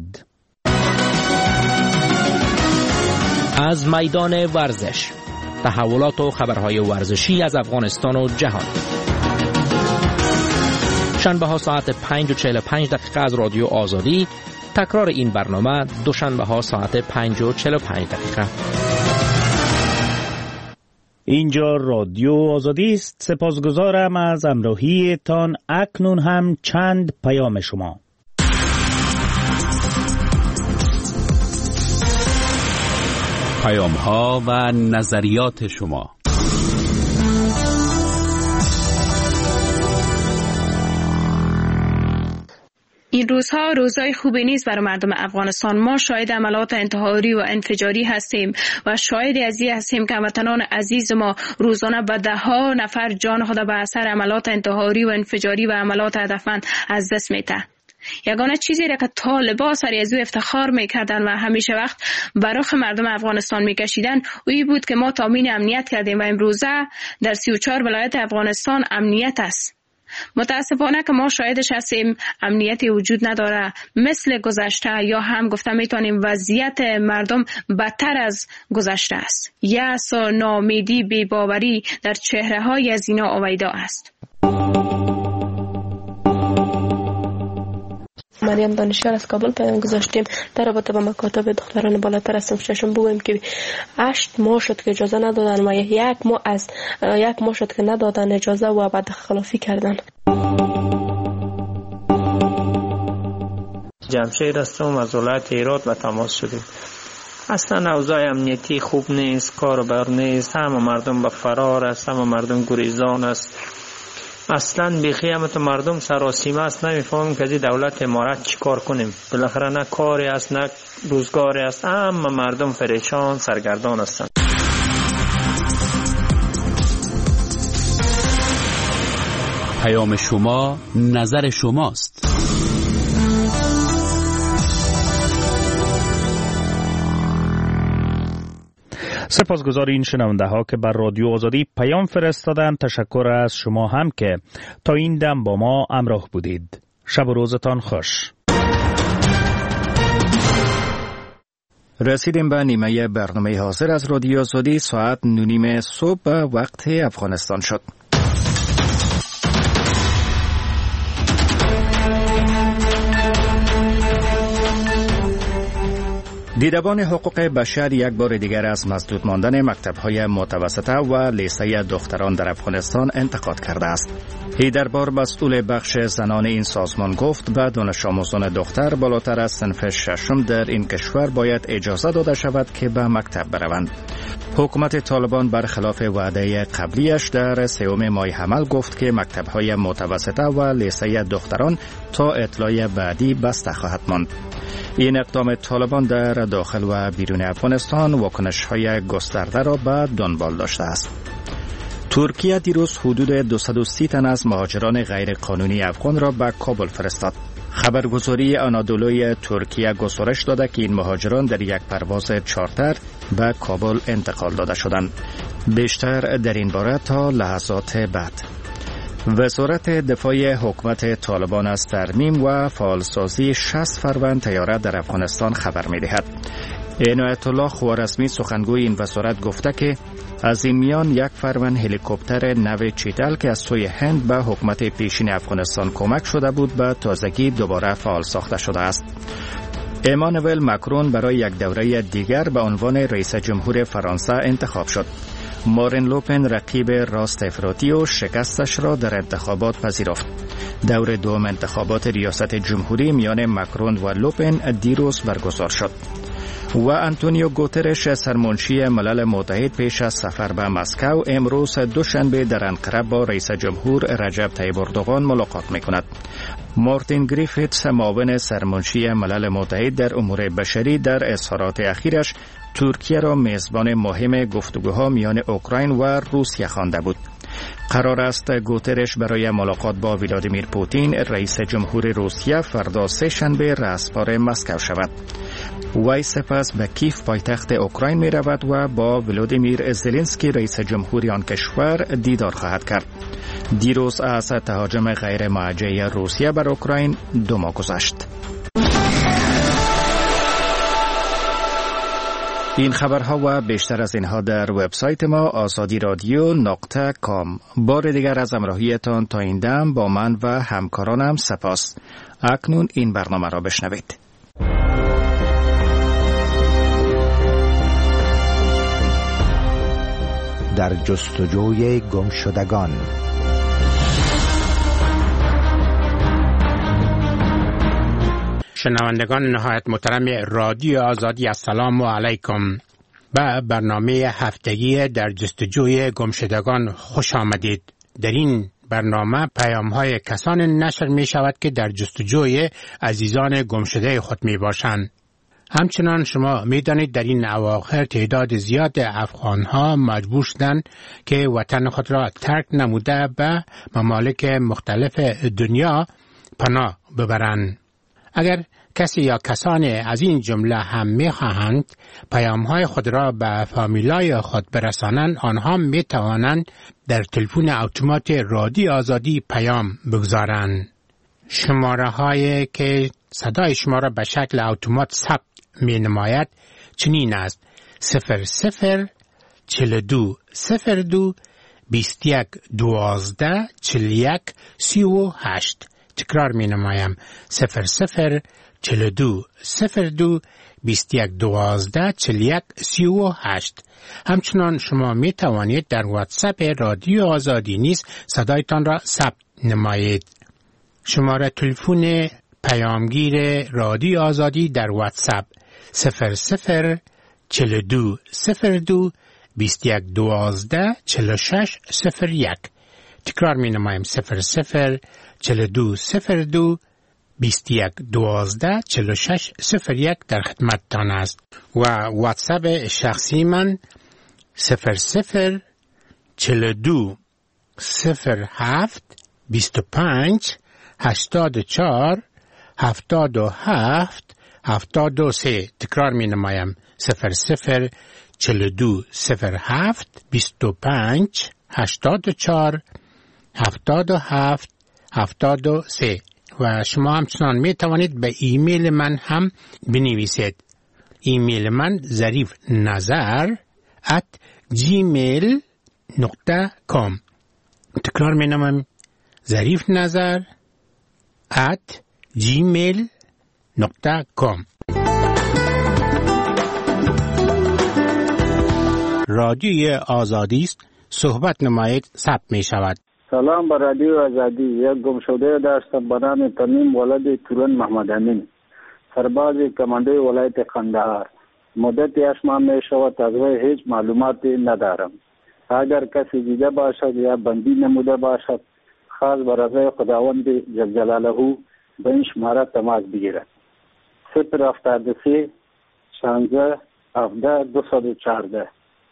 از میدان ورزش، تحولات و خبرهای ورزشی از افغانستان و جهان. شنبه ها ساعت 5:45 از رادیو آزادی. تکرار این برنامه دوشنبه ها ساعت 5:45. اینجا رادیو آزادی است. سپاسگزارم از همراهی تان. اکنون هم چند پیام شما. پیام ها و نظریات شما. این روزها روزهای خوبی نیست برای مردم افغانستان. ما شاهد عملات انتحاری و انفجاری هستیم و شاهد از این هستیم که هموطنان عزیز ما روزانه به 10 نفر جان خود به اثر عملات انتحاری و انفجاری و عملات هدفمند از دست می‌دهند. یگانه چیزی را که طالبان سری از او افتخار میکردن و همیشه وقت برای مردم افغانستان میکشیدن اوی بود که ما تامین امنیت کردیم و امروزه در 34 ولایت افغانستان امنیت است. متاسفانه که ما شاهدش هستیم امنیتی وجود نداره. مثل گذشته یا هم گفتم میتونیم وضعیت مردم بدتر از گذشته است. یأس و ناامیدی، بی‌باوری در چهره های از اینا آویدا است. مریم دانشیار از کابل پیام گذاشتیم در رابطه با مکاتب دختران بالاتر از صنف ششم. بگویم که 8 ماه شد که اجازه ندادن و 1 ماه شد که ندادن اجازه و بعد خلافی کردن. جمشید هستم از ولایت هرات به تماس شدیم. اصلا اوضاع امنیتی خوب نیست، کار بر نیست، همه مردم به فرار است، همه مردم گریزان است. اصلا بیخی همه تو مردم سراسیمه است، نمیفهمیم که از دولت امارت چی کار کنیم. بالاخره نه کاری است نه روزگاری است، اما مردم پریشان سرگردان هستند. پیام شما نظر شماست. سپاسگزار این شنونده ها که بر رادیو آزادی پیام فرستادن. تشکر از شما هم که تا این دم با ما همراه بودید. شب و روزتان خوش. رسیدیم به نیمه برنامه حاضر از رادیو آزادی. ساعت 9:30 صبح وقت افغانستان شد. دیدبان حقوق بشر یک بار دیگر از مسدود ماندن مکتب‌های متوسطه و لیسه دختران در افغانستان انتقاد کرده است. هیدربار مسئول بخش زنان این سازمان گفت به دانش آموزان دختر بالاتر از صنف ششم در این کشور باید اجازه داده شود که به مکتب بروند. حکومت طالبان برخلاف وعده قبلیش در 3 ماه حمل گفت که مکتب‌های متوسطه و لیسه دختران تا اطلاع بعدی بسته خواهد ماند. این اقدام طالبان در داخل و بیرون افغانستان واکنش‌های گسترده را به دنبال داشته است. ترکیه دیروز حدود 230 تن از مهاجران غیر قانونی افغان را به کابل فرستاد. خبرگزاری آنادولوی ترکیه گزارش داده که این مهاجران در یک پرواز چارتر به کابل انتقال داده شدند. بیشتر در این باره تا لحظات بعد. وزارت دفاع حکومت طالبان از ترمیم و فعالسازی 60 فروند طیاره در افغانستان خبر می‌دهد. عنایت الله خوارزمی سخنگوی این وزارت گفته که از این میان 1 فروند هلیکوپتر نو چیتل که از سوی هند به حکومت پیشین افغانستان کمک شده بود به تازگی دوباره فعال ساخته شده است. امانوئل ماکرون برای یک دوره دیگر به عنوان رئیس جمهور فرانسه انتخاب شد. مارین لوپن رقیب راست افراطی و شکستش را در انتخابات پذیرفت. دور دوم انتخابات ریاست جمهوری میان ماکرون و لوپن دیروز برگزار شد. و آنتونیو گوترش سرمنشی ملل متحد پیش از سفر به مسکو امروز دوشنبه در انقره با رئیس جمهور رجب طیب اردوغان ملاقات می‌کند. مارتین گریفیتس معاون سرمنشی ملل متحد در امور بشری در اظهارات اخیرش ترکیه را میزبان مهم گفتگوها میان اوکراین و روسیه خوانده بود. قرار است گوترش برای ملاقات با ولادیمیر پوتین رئیس جمهور روسیه فردا 3 شنبه رأسپار مسکو شود. وی سپس به کیف پایتخت اوکراین می رود و با ولادیمیر زلنسکی رئیس جمهوری آن کشور دیدار خواهد کرد. دیروز از تهاجم غیر موجه روسیه بر اوکراین 2 ماه گذشت. این خبرها و بیشتر از اینها در وبسایت ما azadi.radio.com. بار دیگر از همراهیتان تا این دم با من و همکارانم سپاس. اکنون این برنامه را بشنوید. در جستجوی گمشدگان. شنوندگان نهایت محترم رادیو آزادی، السلام علیکم. به برنامه هفتگی در جستجوی گمشدگان خوش آمدید. در این برنامه پیام‌های کسان نشر می شود که در جستجوی عزیزان گمشده خود می باشند. همچنان شما می دانید در این اواخر تعداد زیاد افغان‌ها مجبور شدند که وطن خود را ترک نموده به ممالک مختلف دنیا پناه ببرند. اگر کسی یا کسان از این جمله هم می خواهند پیام‌های خود را به فامیلای خود برسانند، آنها می توانند در تلفن اتومات رادیو آزادی پیام بگذارند. شماره هایی که صدای شما را به شکل اتومات ثبت می نماید چنین است: 00 42 02 21 12 41 38. تکرار می نمایم: 00 42 02 21 12 41 38. همچنان شما می توانید در واتساپ رادیو آزادی نیز صدایتان را ثبت نمایید. شماره تلفن پیامگیر رادیو آزادی در واتساپ 00 4202 2112 4601. تکرار می نمایم 004202 2112 4601 در خدمتتان است و واتساپ شخصی من 0042 07 25 84 77 73. تکرار می نمایم 0042 07 25 84 77 73. و شما همچنان می توانید به ایمیل من هم بنویسید. ایمیل من zarifnazar@gmail.com. تکرار می نمایم zarifnazar@gmail.com. رادیوی آزادی است. صحبت نمایید ثبت می شود. سلام به رادیو آزادی. یک گمشده داشتم به نام تمیم ولد تورن محمد امین، سرباز کمانده ولایت قندهار. مدت 8 ماه می شود از وی هیچ معلوماتی ندارم. اگر کسی دیده باشد یا بندی نموده باشد خاص برای خداوند جل جلاله به این شماره تماس بگیرد. 073 16 17 214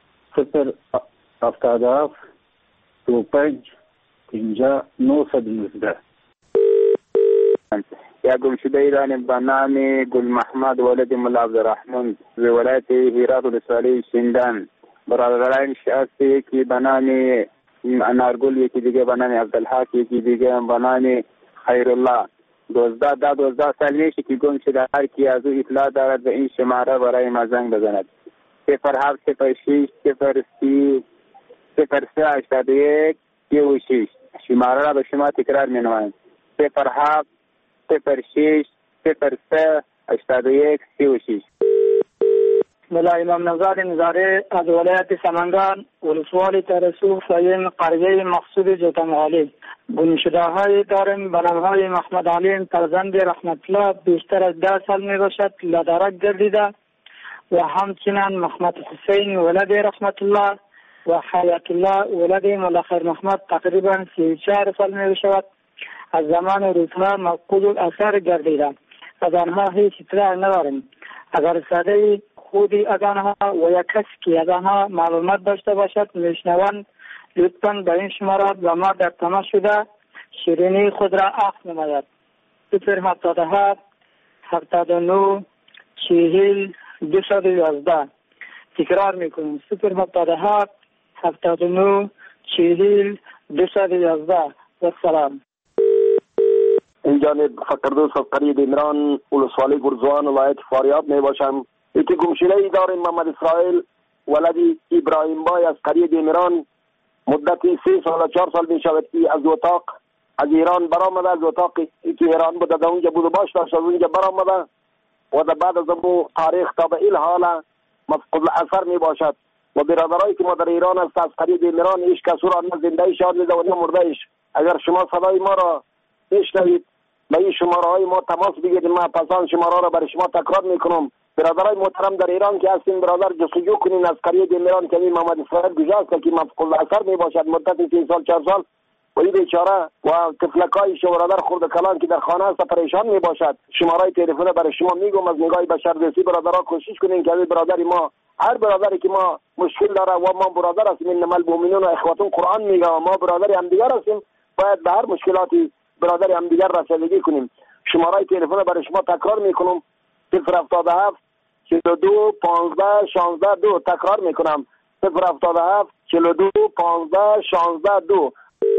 077 25 50 919. یا گمشده ایران به نام گل محمد ولد ملا عبدالرحمن ز ولایت هرات ولسوالی شیندان. برادران شخصی که به نام انارگل، یکی دیگه به نام عبدالحق، یکی دیگه به نام خیرالله. 12 سال میشه که گم شده. هر کی از او اطلاع دارد به این شماره برای ما زنگ بزند. 07 06 03 81 36. شماره را به شما تکرار می نمایم. 07 06 03 81 36. ملا امام نزار نزاره از ولایت سمنگان ولسوالی ترسوخ سایم قریه مقصود جوتنغالی. گمشده های دارم به نامهای محمد علیم فرزند رحمت الله بیشتر از 10 سال می باشد لدرک گردیده و همچنان محمد حسین ولد رحمت الله و حیات الله ولد ملا خیر محمد تقریبا 34 سال می باشد از زمان روزها مفقود الاثر گردیده. از آنها هیچ اطلاع نداریم. اگر ساده خودی از آنها و یا کسی که از آنها معلومات داشته باشد میشنوند لطفاً به این شماره با ما در تماس شده شیرینی خود را عفو نماید. 077 79 40 211. تکرار میکنیم 077 79 40 211. و سلام. این جانب فقردوس از قریه عمران ولسوالی گرزوان ولایت فاریاب می باشم. یکی گمشده ای داریم محمد اسرائیل ولدی ابراهیم بای از قریه عمران. مدتی 3 سال 4 سال می شود که از اتاق از ایران برآمده. از اتاقی که ایران بوده در اونجا بود و باش داشت از اونجا برآمده و در بعد از امو تاریخ تا به این حال مفقود الاثر می باشد. و برادرایی که ما در ایران است از قریه عمران هیچ کس را نه زنده ایش و نه مرده ایش. اگر شما صدای ما را بشنوید به این شماره های ما تماس بگیرید. ما پسان شماره را برای شما تکرار میکنم. برادرای محترم در ایران که هستین برادر جستجو کنین از قریه عمران که محمد اسرائیل گذشته که مفقود الاثر می باشد مدت 3 سال 4 سال و این بیچاره و طفلکای شو برادر خرد کلان که در خانه است پریشان می باشد. شماره تلفن برای شما میگم از نگاه بشردوستی برادرها کوشش کنین که برادری ما هر برادری که ما مشکل داره و ما برادر هستیم انما المؤمنون و اخواتون قرآن میگه و ما برادر هم دیگر هستیم باید به هر مشکلاتی برادر هم دیگر رسیدگی کنیم. شماره تلفن برای شما تکرار میکنم 077 42 15 16 2. تکرار میکنم 077 42 15 16 2.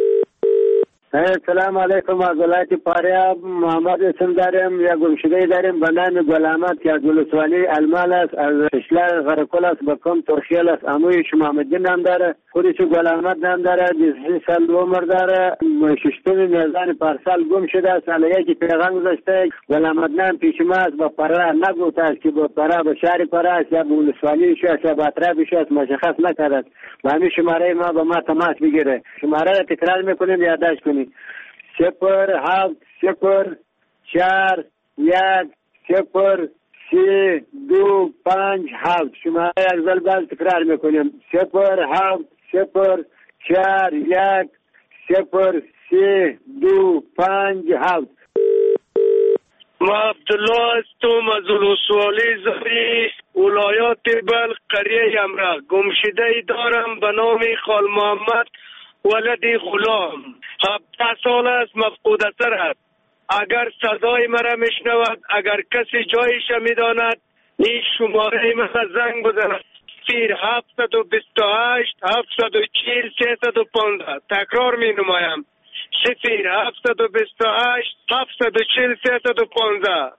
سلام علیکم. از ولایت فاریاب محمد اسم دارم. یا گمشده داریم به نام گلامت که از ولسوالی المال است از اشلال غرقل است به کم ترخیل است. اموی شمامدین نام داره. خودش گلامت نام داره. 23 سال عمر داره. 6 میزان پارسال گم شده است. علیه که پیغام گذاشته گلامت نام پیش ما است با پرا نگفته است که با پرا به شهر پرا است یا به ولسوالی شو است یا به اطرافش است مشخص نکرد. و همین شماره ما با ما تماس بگیره. شماره را تکرار میکنیم یادداشت کنید. 07 04 1 0 3 2 5 7. شما یک ذره باز تکرار میکنیم. 0 7 0 4 1 0 3 2 5 7. ما عبدالله هستم از ولسوالی زاری ولایات بلخ قریه امره. گمشده ای دارم به نام خال محمد ولد غلام. 17 سال است مفقود اثر است. اگر صدای مرا میشنود، اگر کسی جایش میداند، این شماره مرا زنگ بزند. 728 740 315. تکرار می نمایم. 728 740 315.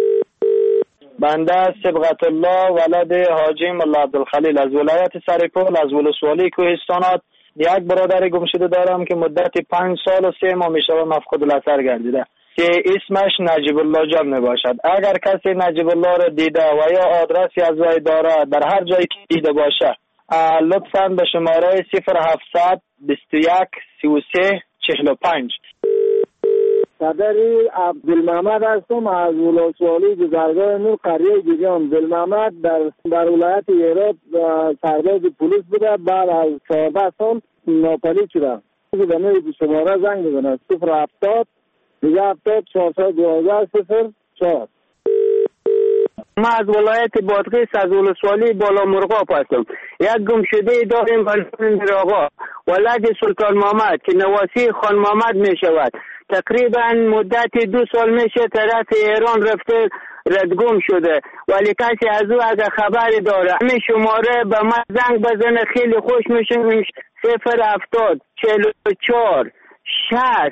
بنده صبغت الله ولد حاجی ملا عبدالخلیل از ولایت سرپل از ولسوالی کوهستانات. یک برادر گمشده دارم که مدت 5 سال و 3 ماه میشه مفقود الاثر گردیده که اسمش نجیب الله جان می باشد. اگر کسی نجیب الله را دیده و یا آدرسی از وی داره در هر جایی که دیده باشه، لطفاً به شماره 0700 21 33 45. صدری عبدالمحمد هستم از ولسوالی گذرگاه نور قریه گیجان. عبدالمحمد در ولایت هرات سرباز پلیس بوده. بعد از 14 سال ناپدید شده. به شماره زنگ بزنه 070 70 412 04. ما از ولایت بادغیس از ولسوالی بالا مرغاب هستم. یک گمشده داریم بلند آقا ولد سلطان محمد که نواسی خان محمد می شود. تقریبا مدت 2 سال میشه طرف ایران رفته ردگم شده، ولی کسی از او اگر خبری داره همین شماره به من زنگ بزنه خیلی خوش میشه. 070 44 60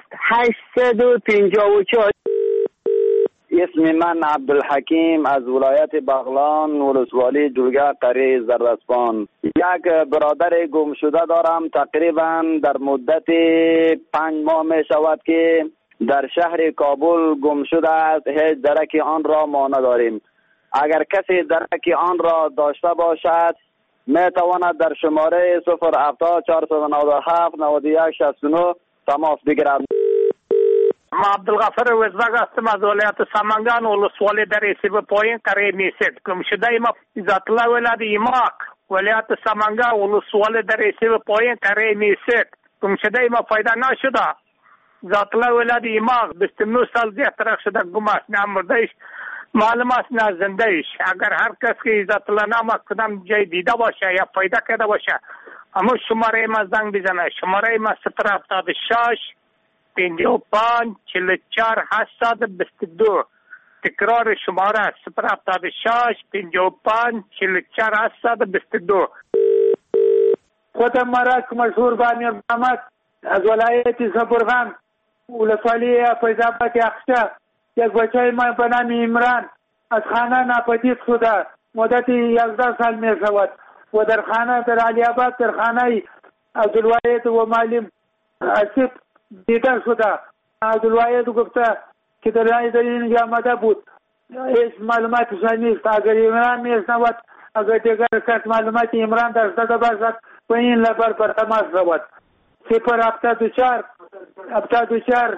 854. اسم من عبدالحکیم از ولایت بغلان ولسوالی جلگه قریه زردسپان. یک برادر گم شده دارم. تقریبا در مدت 5 ماه می شود که در شهر کابل گم شده است. هیچ درک آن را ما نداریم. اگر کسی درک آن را داشته باشد می تواند در شماره 070 497 91 69 تماس بگیرد. ما عبدالغفر وزرگ هستم از ولایت سمنگان ولسوالی در سیب پایین قریه میسد. گمشده ما ذات الله ولد ایماق ولایت سمنگان ولسوالی در سیب پایین قریه میسد. گمشده ما پیدا نشده. ذات الله ولد ایماق 29 سال دیگه ترک شده. گم است، نه مردهش معلوم است نه زندهش. اگر هر کس که ذات الله نام کدام جای دیده باشه یا پیدا کرده باشه اما شماره ما زنگ بزنه. شماره ما 076 55 44 822. تکرار شماره 076 55 44 822. خودم مرک مشهور بانی محمد از ولایت زبرغان ولسوالی فیض‌آباد یخچه. یک بچه من به نام عمران از خانه ناپدید شده مدت 11 سال می شود و در خانه در علی آباد در خانه عبدالواحد و معلم اسیب دیده شده. عبدالواحد گفته که در اینجا آمده بود. هیچ معلوماتش نیست. اگر عمران میشنود، اگر دیگر کس معلومات عمران داشته باشد و این لبر بر تماس شود. 074 74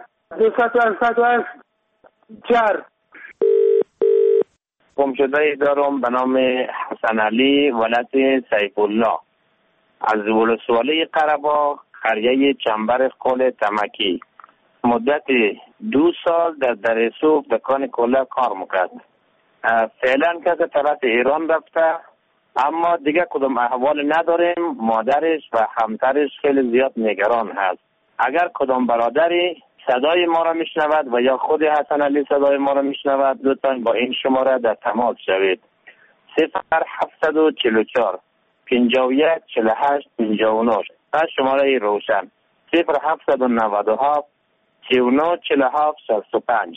284. گمشده دارم به نام حسن علی ولد سیف الله از ولسوالی قره‌باغ قریه چنبر قل تمکی. مدت 2 سال در درسوف دکان کلا کار میکرد. فعلا که طرف ایران رفته اما دیگه کدام احوال نداریم. مادرش و همسرش خیلی زیاد نگران هست. اگر کدام برادری صدای ما را میشنود و یا خود حسن علی صدای ما را میشنود لطفاً با این شماره در تماس شوید. 0744 51 48 59. از شماره روشن 0797 39 47 65.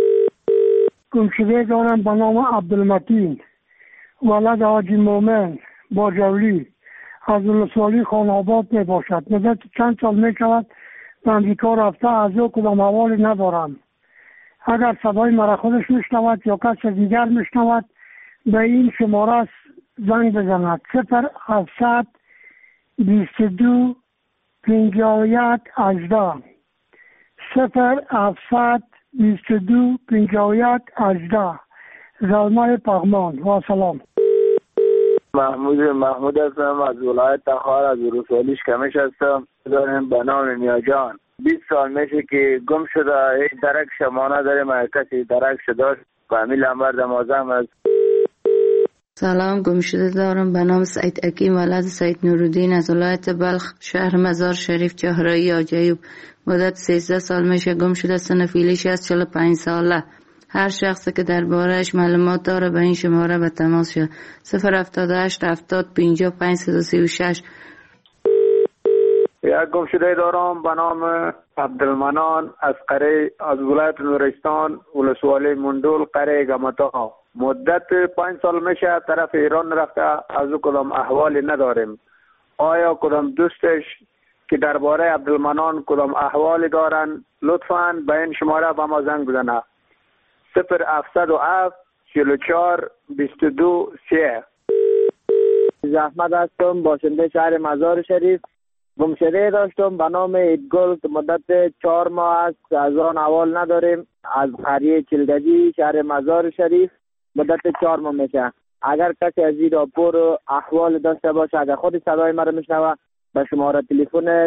گمشده دارم به نام عبدالمتین ولد حاجی مومن باجولی از ولسوالی خان‌آباد می باشد. مدت چند سال می شود به امریکا رفته. از او کدام حوالی ندارم. اگر صدای مرا خودش میشنود یا کس دیگر میشنود به این شماره زنگ بزند. 0700 22 51 18. 0700 22 51 18. زلمای پغمان و سلام. محمود هستم از ولایت تخار از ولسوالی شکمش هستم. داریم به نام نیاجان. 20 سال میشه که گم شده. هیچ درکش ما نداریم. کسی درکش داشت فامیل انبر دمازم است. سلام، گم شده دارم به نام سعید حکیم ولد سعید نورالدین از ولایت بلخ شهر مزار شریف چهارراه آجایب. مدت 13 سال میشه گم شده. سن فعلیش از 45 ساله. هر شخصی که درباره‌اش معلومات داره به این شماره به تماس شد. 078 70 55 336. یک گم شده دارم به نام عبدالمنان از قره از ولایت نورستان ولسوالی مندول قره گمتا. مدت 5 سال میشه طرف ایران رفته. از او کدام احوالی نداریم. آیا کدام دوستش که درباره عبدالمنان کدام احوالی دارن لطفاً به این شماره به ما زنگ بزنه. 0707 44 22 3. زحمت هستم باشنده شهر مزار شریف. گمشده داشتم به نام ایدگل که مدت 4 ماه است از آن احوال نداریم. از قریه چلگجی شهر مزار شریف مدت 4 ماه میشه. اگر کسی از این راپور و احوال داشته باشه اگر خود صدای مرا میشنوه به شماره تلفن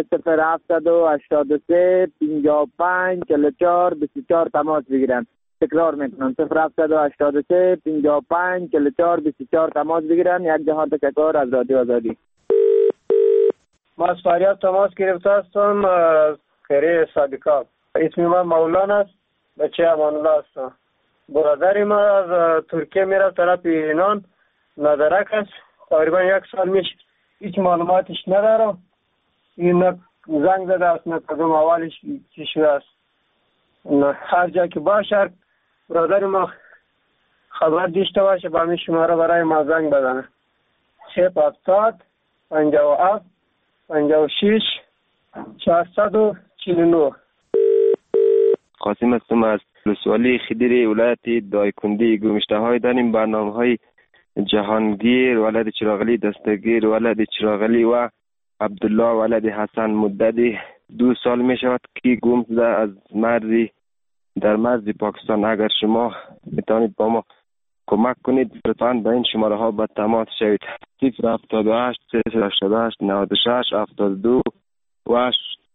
0783 55 44 24 تماس بگیرن. تکرار میکنم 0783 55 44 24 تماس بگیرن. یک جهان تشکر از رادیو آزادی. ما از فریاد تماس گرفته هستم از قریه صادقات. اسم من مولانا است. بچه امان الله هستم. برادری ما از ترکیه میره طرف ایران ندرک است. تقریبا 1 سال میشه. هیچ معلوماتش ندارم. این زنگ زده است نه کدوم اولش چی شده است. هر جا که باشه برادر ما خبر داشته باشه با همین شماره برای ما زنگ بزنه. 070 57 56 449. قاسم هستم از ولسوالی خدیری ولایت دایکنده. گمشته های داریم برنامه های جهانگیر ولد چراغلی دستگیر ولد چراغلی و عبدالله ولد حسن. مدت 2 سال می شود که گم شده از مرزی در مرز پاکستان. اگر شما میتونید با ما کمک کنید لطفاً به این شماره ها به تماس شوید. 078 388 96 72 و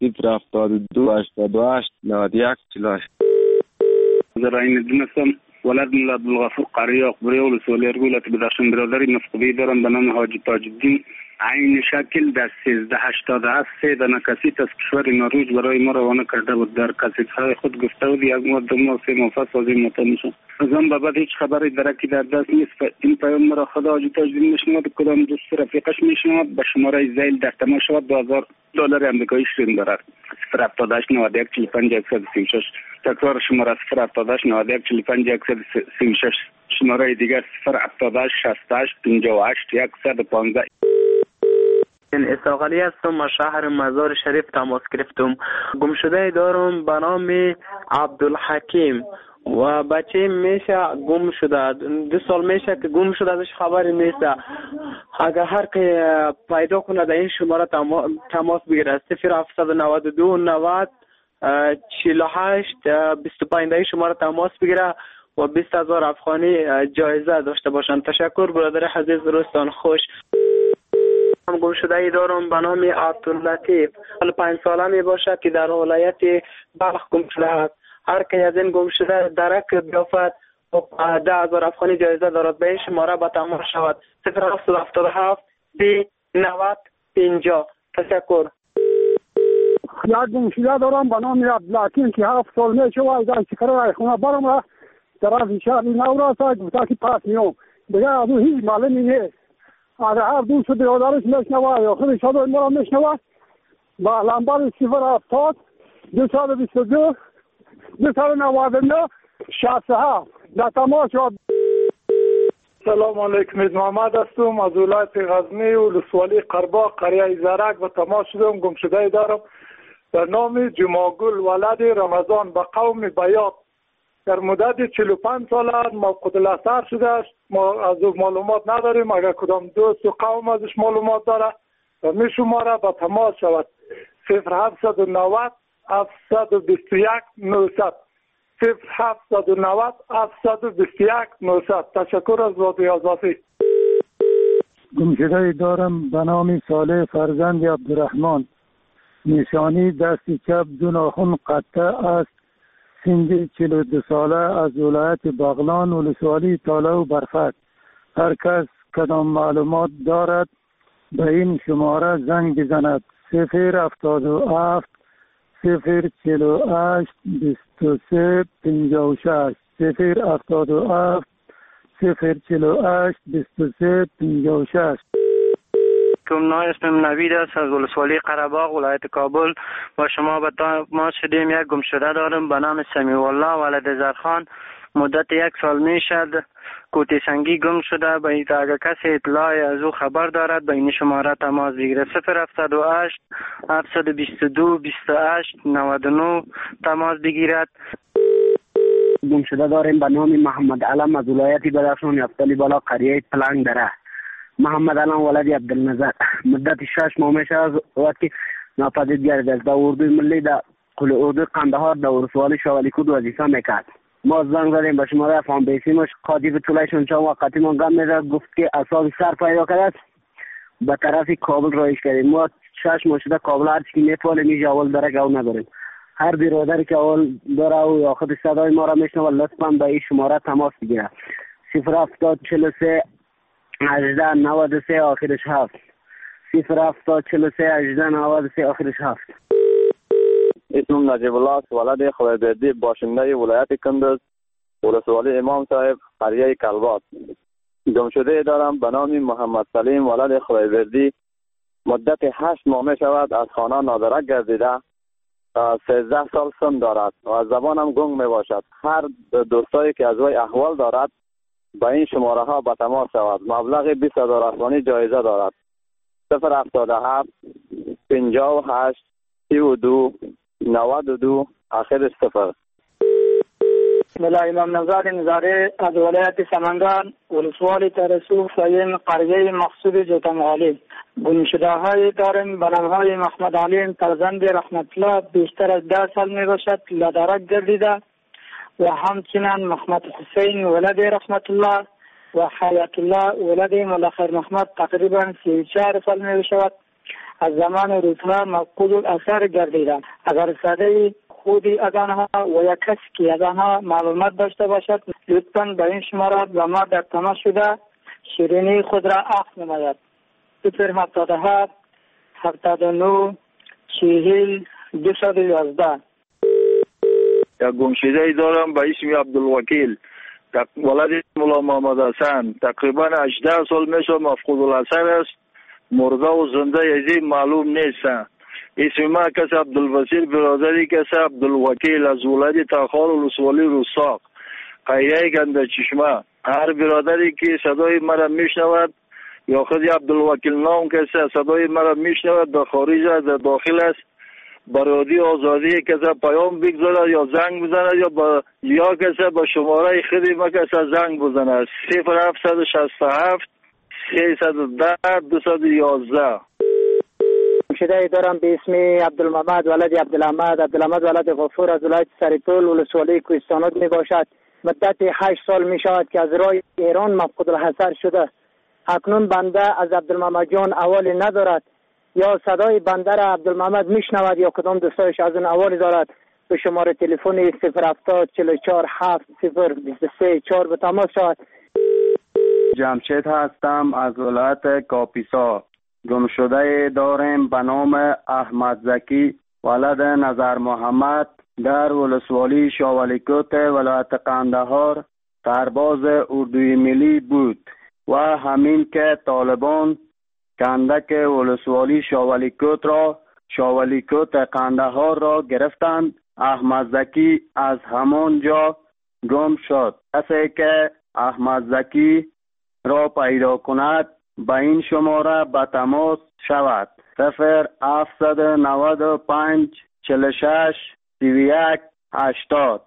072 88 91 48. زراعین دونستم ولد ملا عبدالغفور قریه اقبری ولسوالی ارگولت بدخشان. برادری نفقی دارم به نام حاجی تاج الدین. عین شکل در 1387 3 دانه کسیت از کشور نروژ برای ما روانه کرده بود. در کسیت‌های خود گفته بود 1 ماه 2 ماه 3 ماه پس از این مطمئن. از آن به بعد هیچ خبری درکی در دست نیست. این پیام مرا خدا حاجی تاج الدین میشنود. کدام دوست رفیقش میشنود به شماره زیل در تماس شود. $2000 آمریکایی شرین دارد. 078 91 45 136. تکرار شماره 078 91 45 136. شماره دیگر 078 68 58 115. اسحاق علی هستم از شهر مزار شریف تماس گرفتم. گم شده دارم به نام عبدالحکیم و بچه میشه گم شده. 2 سال میشه که گم شده ازش خبری نیست. اگر هر که پیدا کنه در این شماره تماس بگیره. 0792 90 48 25 در این شماره تماس بگیره و 20,000 افغانی جایزه داشته باشند. تشکر برادر عزیز، روزتان خوش. گم شده ای دارم به نام عبداللطیف. 5 ساله می باشد که در ولایت بلخ گم شده است. هر که از این گم شده درک بیافت و 10,000 افغانی جایزه دارد. به این شماره به تماس شود. 0777 90 50. تشکر. یک گم شده دارم به نام عبدالحکیم که 7 سال میشه و از شکر خونه برم را طرف شهر نو را گفته که پس میام. دیگه از او هیچ معلومی نیست. اگر هر دوست برادرش میشنوه یا خود صدای ما را میشنوه با لمبر 070 222 299 67 در تماس شد. سلام علیکم، محمد هستم از ولایت غزنی ولسوالی قرباق قریه زرک و تماس شدم. گم شده دارم به نام جماگل ولد رمضان به قوم بیات. در مدت 45 سال موقوت الاثر شده است. ما از او معلومات نداریم. اگر کدام دوست و قوم ازش معلومات داره و می شماره به تماس شود. 0790 721 900. 0790 721 900. تشکر از رادیو آزادی. گمشده دارم به نام صالح فرزند عبدالرحمن. نشانی دست چپ دو ناخن قطع است. سن 42 ساله از ولایت بغلان ولسوالی طالع و برفک. هر کس کدام معلومات دارد به این شماره زنگ بزند. 077 048 23 56 077 048 23 56. نام اسمم نوید است از ولسوالی قره‌باغ ولایت کابل. با شما به تماس شدیم. یک گمشده دارم به نام سمیع الله ولد زرخان. مدت 1 سال می شد کوتی سنگی گم شده. به اگه کسی اطلاع از او خبر دارد به این شماره تماس بگیره. 078 722 28 99 تماس بگیرد. گمشده داریم به نام محمد علم از ولایت بدخشان یفتلی بالا قریه پلنگ دره. محمد علم ولد عبدالنظر. مدت 6 ماه میشه از وقتی ناپدید گردید. در اردوی ملی در کل اردوی قندهار در ولسوالی شاولیکود وظیفه میکرد. ما زنگ زدیم به شماره فام بیسیمش. قاضی طولایشون چند وقتی من گم میده گفت که اصاب سر پیدا کرد به طرف کابل رایش کردیم. ما 6 ماه شده کابل هر چی میپاله میجا اول داره گو نداریم. هر برادری که اول داره و یا خود صدای ما را میشنوه لطفا به این شماره تماس بگیره. 070 43 18 93 آخرش 7. 070 43 18 93 آخرش 7. اسمم نجیب الله است ولد خدایبردی باشنده ولایت کندز ولسوالی امام صاحب قریه کلبات. گمشده دارم به نام محمد سلیم ولد خدایبردی. مدت 8 ماه می شود از خانه نادرک گردیده. 13 سال سن دارد و از زبانم گنگ می باشد. هر دوستایی که از وی احوال دارد به این شماره ها به تماس شود. مبلغ 20,000 افغانی جایزه دارد. 077 58 32 92 آخرش 0. ملا امام نظار نظاره از ولایت سمنگان ولسوالی ترسو فیم قریه مقصود جوتنغالی. گمشده های داریم به نام های محمد علیم فرزند رحمت الله بیشتر از 10 سال می باشد لدرک گردیده و همچنین محمد حسین ولد رحمت الله و حیات الله ولد ملخیر محمد تقریبا 34 سال می باشد. از زمان روزها مفقود الاثر گردیده. اگر صدای خودی از آنها و یا کسی که از آنها معلومات داشته باشد لطفاً به این شماره با ما در تماس شده شیرینی خود را عفو نماید. 077 79 40 211. یک گمشده دارم به اسم عبدالوکیل ولد مولا محمد حسن. تقریبا 18 سال میشه مفقود الاثر است. مرده و زنده یزی معلوم نیست. اسم ما کس عبدالوسیل برادری کس عبدالوکیل از ولایت تاخار ولسوالی روساق قریه گنده چشمه. هر برادری که صدای مرا میشنود یا خود عبدالوکیل نام کس صدای مرا میشنود در خارج در داخل است برادی آزادی کس پیام بگذارد یا زنگ بزند یا کس به شماره خودی ما کس زنگ بزند. 0767 310 211. گمشده دارم به اسم عبدالمحمد ولد عبدالحمد ولد غفور از ولایت سریپول ولسوالی کوهستانات می باشد. مدت 8 سال می شود که از راه ایران مفقود الحضر شده. اکنون بنده از عبدالمحمد جان اوالی ندارد یا صدای بنده را عبدالمحمد می شنود یا کدام دوستایش از اون اوالی دارد. به شماره تلفن 070 44 7 0 23 4 به تماس شود. جمشید هستم از ولایت کاپیسا. گمشده داریم به نام احمد زکی ولد نظر محمد در ولسوالی شاولیکوت ولایت قندهار سرباز اردوی ملی بود و همین که طالبان کندک ولسوالی شاولیکوت را شاولیکوت قندهار را گرفتند. احمد زکی از همان جا گم شد. کسی که احمد زکی را پیدا کند به این شماره به تماس شود. 0795 46 31 80.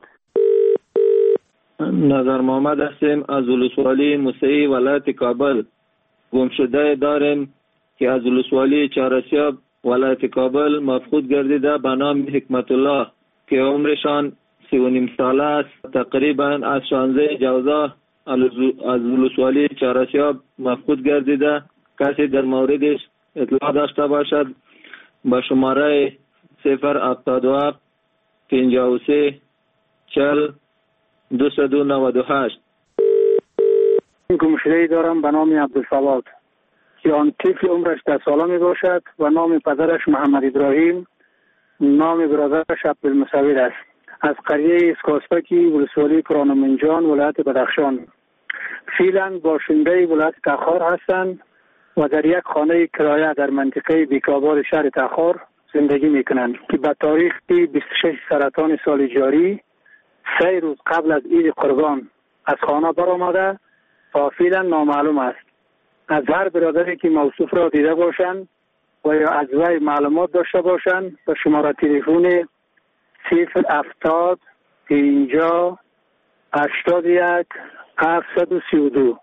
نظر محمد هستیم از ولسوالی موسعی ولایت کابل. گمشده داریم که از ولسوالی چهارسیاب ولایت کابل مفقود گردیده به نام حکمت الله که عمرشان 3.5 ساله است. تقریبا از 16 جوزا از ولسوالی چهارسیاب مفقود گردیده. کسی در موردش اطلاع داشته باشد با شماره 077 53 40 298. گمشده‌ای دارم به نام عبدالفواد که آن طفل عمرش 10 ساله می باشد و نام پدرش محمد ابراهیم، نام برادرش عبدالمصور است. از قریه اسکاسپکی ولسوالی کرانمنجان ولایت بدخشان. فعلا باشنده ولایت تخار هستند و در یک خانه کرایه در منطقه بیکابار شهر تخار زندگی میکنند که به تاریخ 26 سرطان سال جاری 3 روز قبل از عید قربان از خانه برآمده تا فعلا نامعلوم است. از هر برادری که موصوف را دیده باشند و یا از وی معلومات داشته باشند به شماره تلفن 070 50 81 732.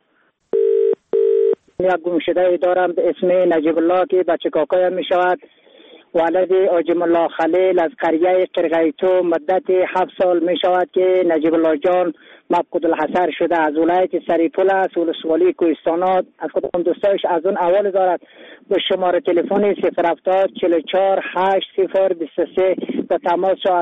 یک گمشده دارم به اسم نجیب الله که بچه کاکایم می شود. ولد آجم الله خلیل از قریه قرغیتو مدت 7 سال می شود که نجیب الله جان مفقود الحصر شده. از ولایت سریپول است، ولسوالی کوهستانات. از خودم دوستایش از اون اول دارد به شماره تلفن 070 44 80 23 به تماس شد.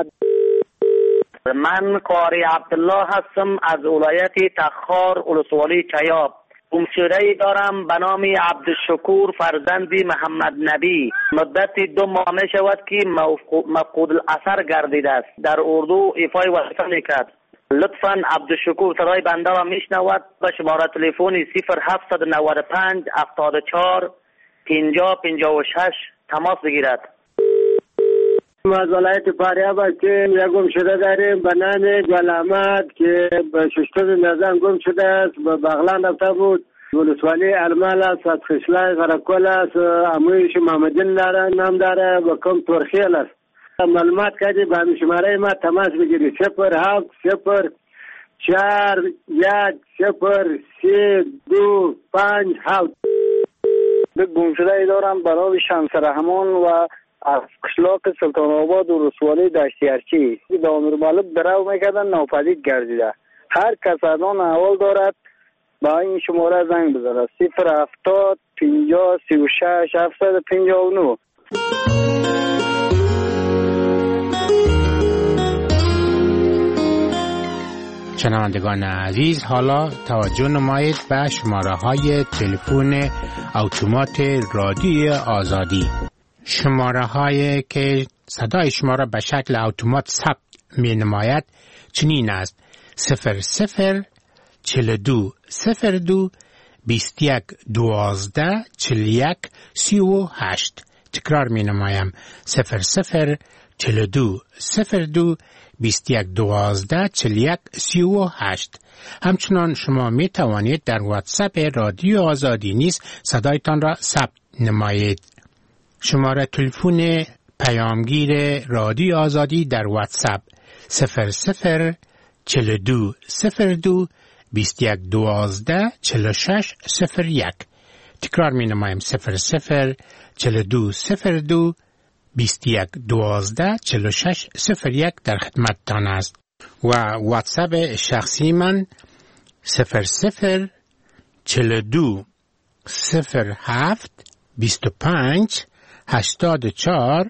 من قاری عبدالله هستم از ولایت تخار ولسوالی چیاب. گمشده‌ای دارم به نام عبدالشکور فرزندی محمد نبی. مدت 2 ماه می شود که مفقود الاثر گردیده است. در اردو ایفای وظیفه میکرد. لطفاً عبدالشکور صدای بنده را میشنود به شماره تلفن 0795 74 50 56 تماس بگیرد. از ولایت فاریاب که یک گمشده داریم به نام گل احمد که به 6 نزن گم شده است. به بغلان رفته بود. ولسوالی ارمل است، از خشلای غرقل است. امویش محمدین داره، نام داره و کم ترخیل است. معلومات کردی به همین شماره ما تماس بگیری 07 0 4 1 0 3 2 5 7. به گمشده دارم به نام شمس رحمان و از قشلاق سلطان آباد و ولسوالی دشتی ارچی به امیر مالک درو میکردن ناپدید گردیده. هر کس از آن احوال دارد با این شماره زنگ بزنه 070 50 36 759. شنوندگان عزیز، حالا توجه نمایید به شماره های تلفن اتومات رادیو آزادی. شماره هایی که صدای شما را به شکل اتومات ثبت می نماید چنین است: 00 42 02 21 12 41 38. تکرار می نمایم 00 42 02 21 12 41 38. همچنان شما می توانید در واتساپ رادیو آزادی نیز صدایتان را ثبت نمایید. شماره تلفن پیامگیر رادیو آزادی در واتساپ 00 42 02 21 12 46 01. تکرار می نمایم 00 42 02 21 12 46 01 در خدمتتان است. و واتساپ شخصی من 00 42 07 25 84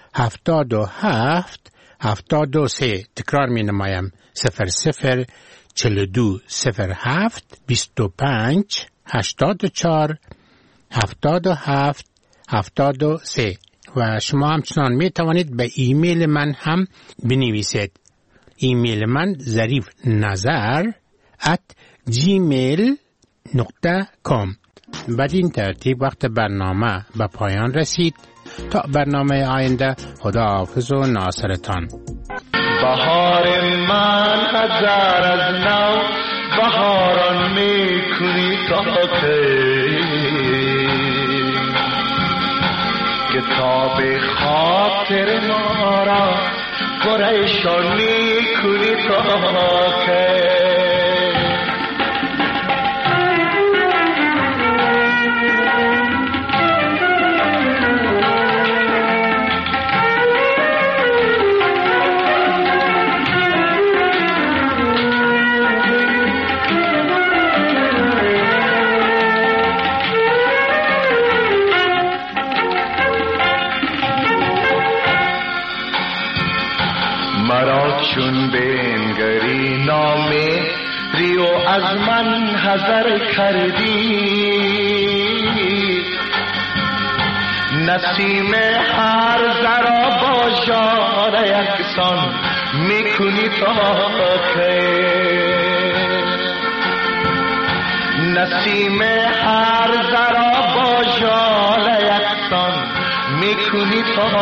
77 73. تکرار می نمایم 00 42 07 25 84 77 73. و شما همچنان می توانید به ایمیل من هم بنویسید. ایمیل من zarifnazar@gmail.com. بدین ترتیب وقت برنامه به پایان رسید. تا برنامه آینده، خداحافظ و ناصرتان. بهار من هزار از نو بهاران میکنی تا کتاب خاطر ما را پریشانی کنی تا چون بنگری نامه ریو از من حذر کردی نسیم هر ذرا با ژاله یکسان میکنی تا نسیم هر ذرا با ژاله یکسان میکنی تا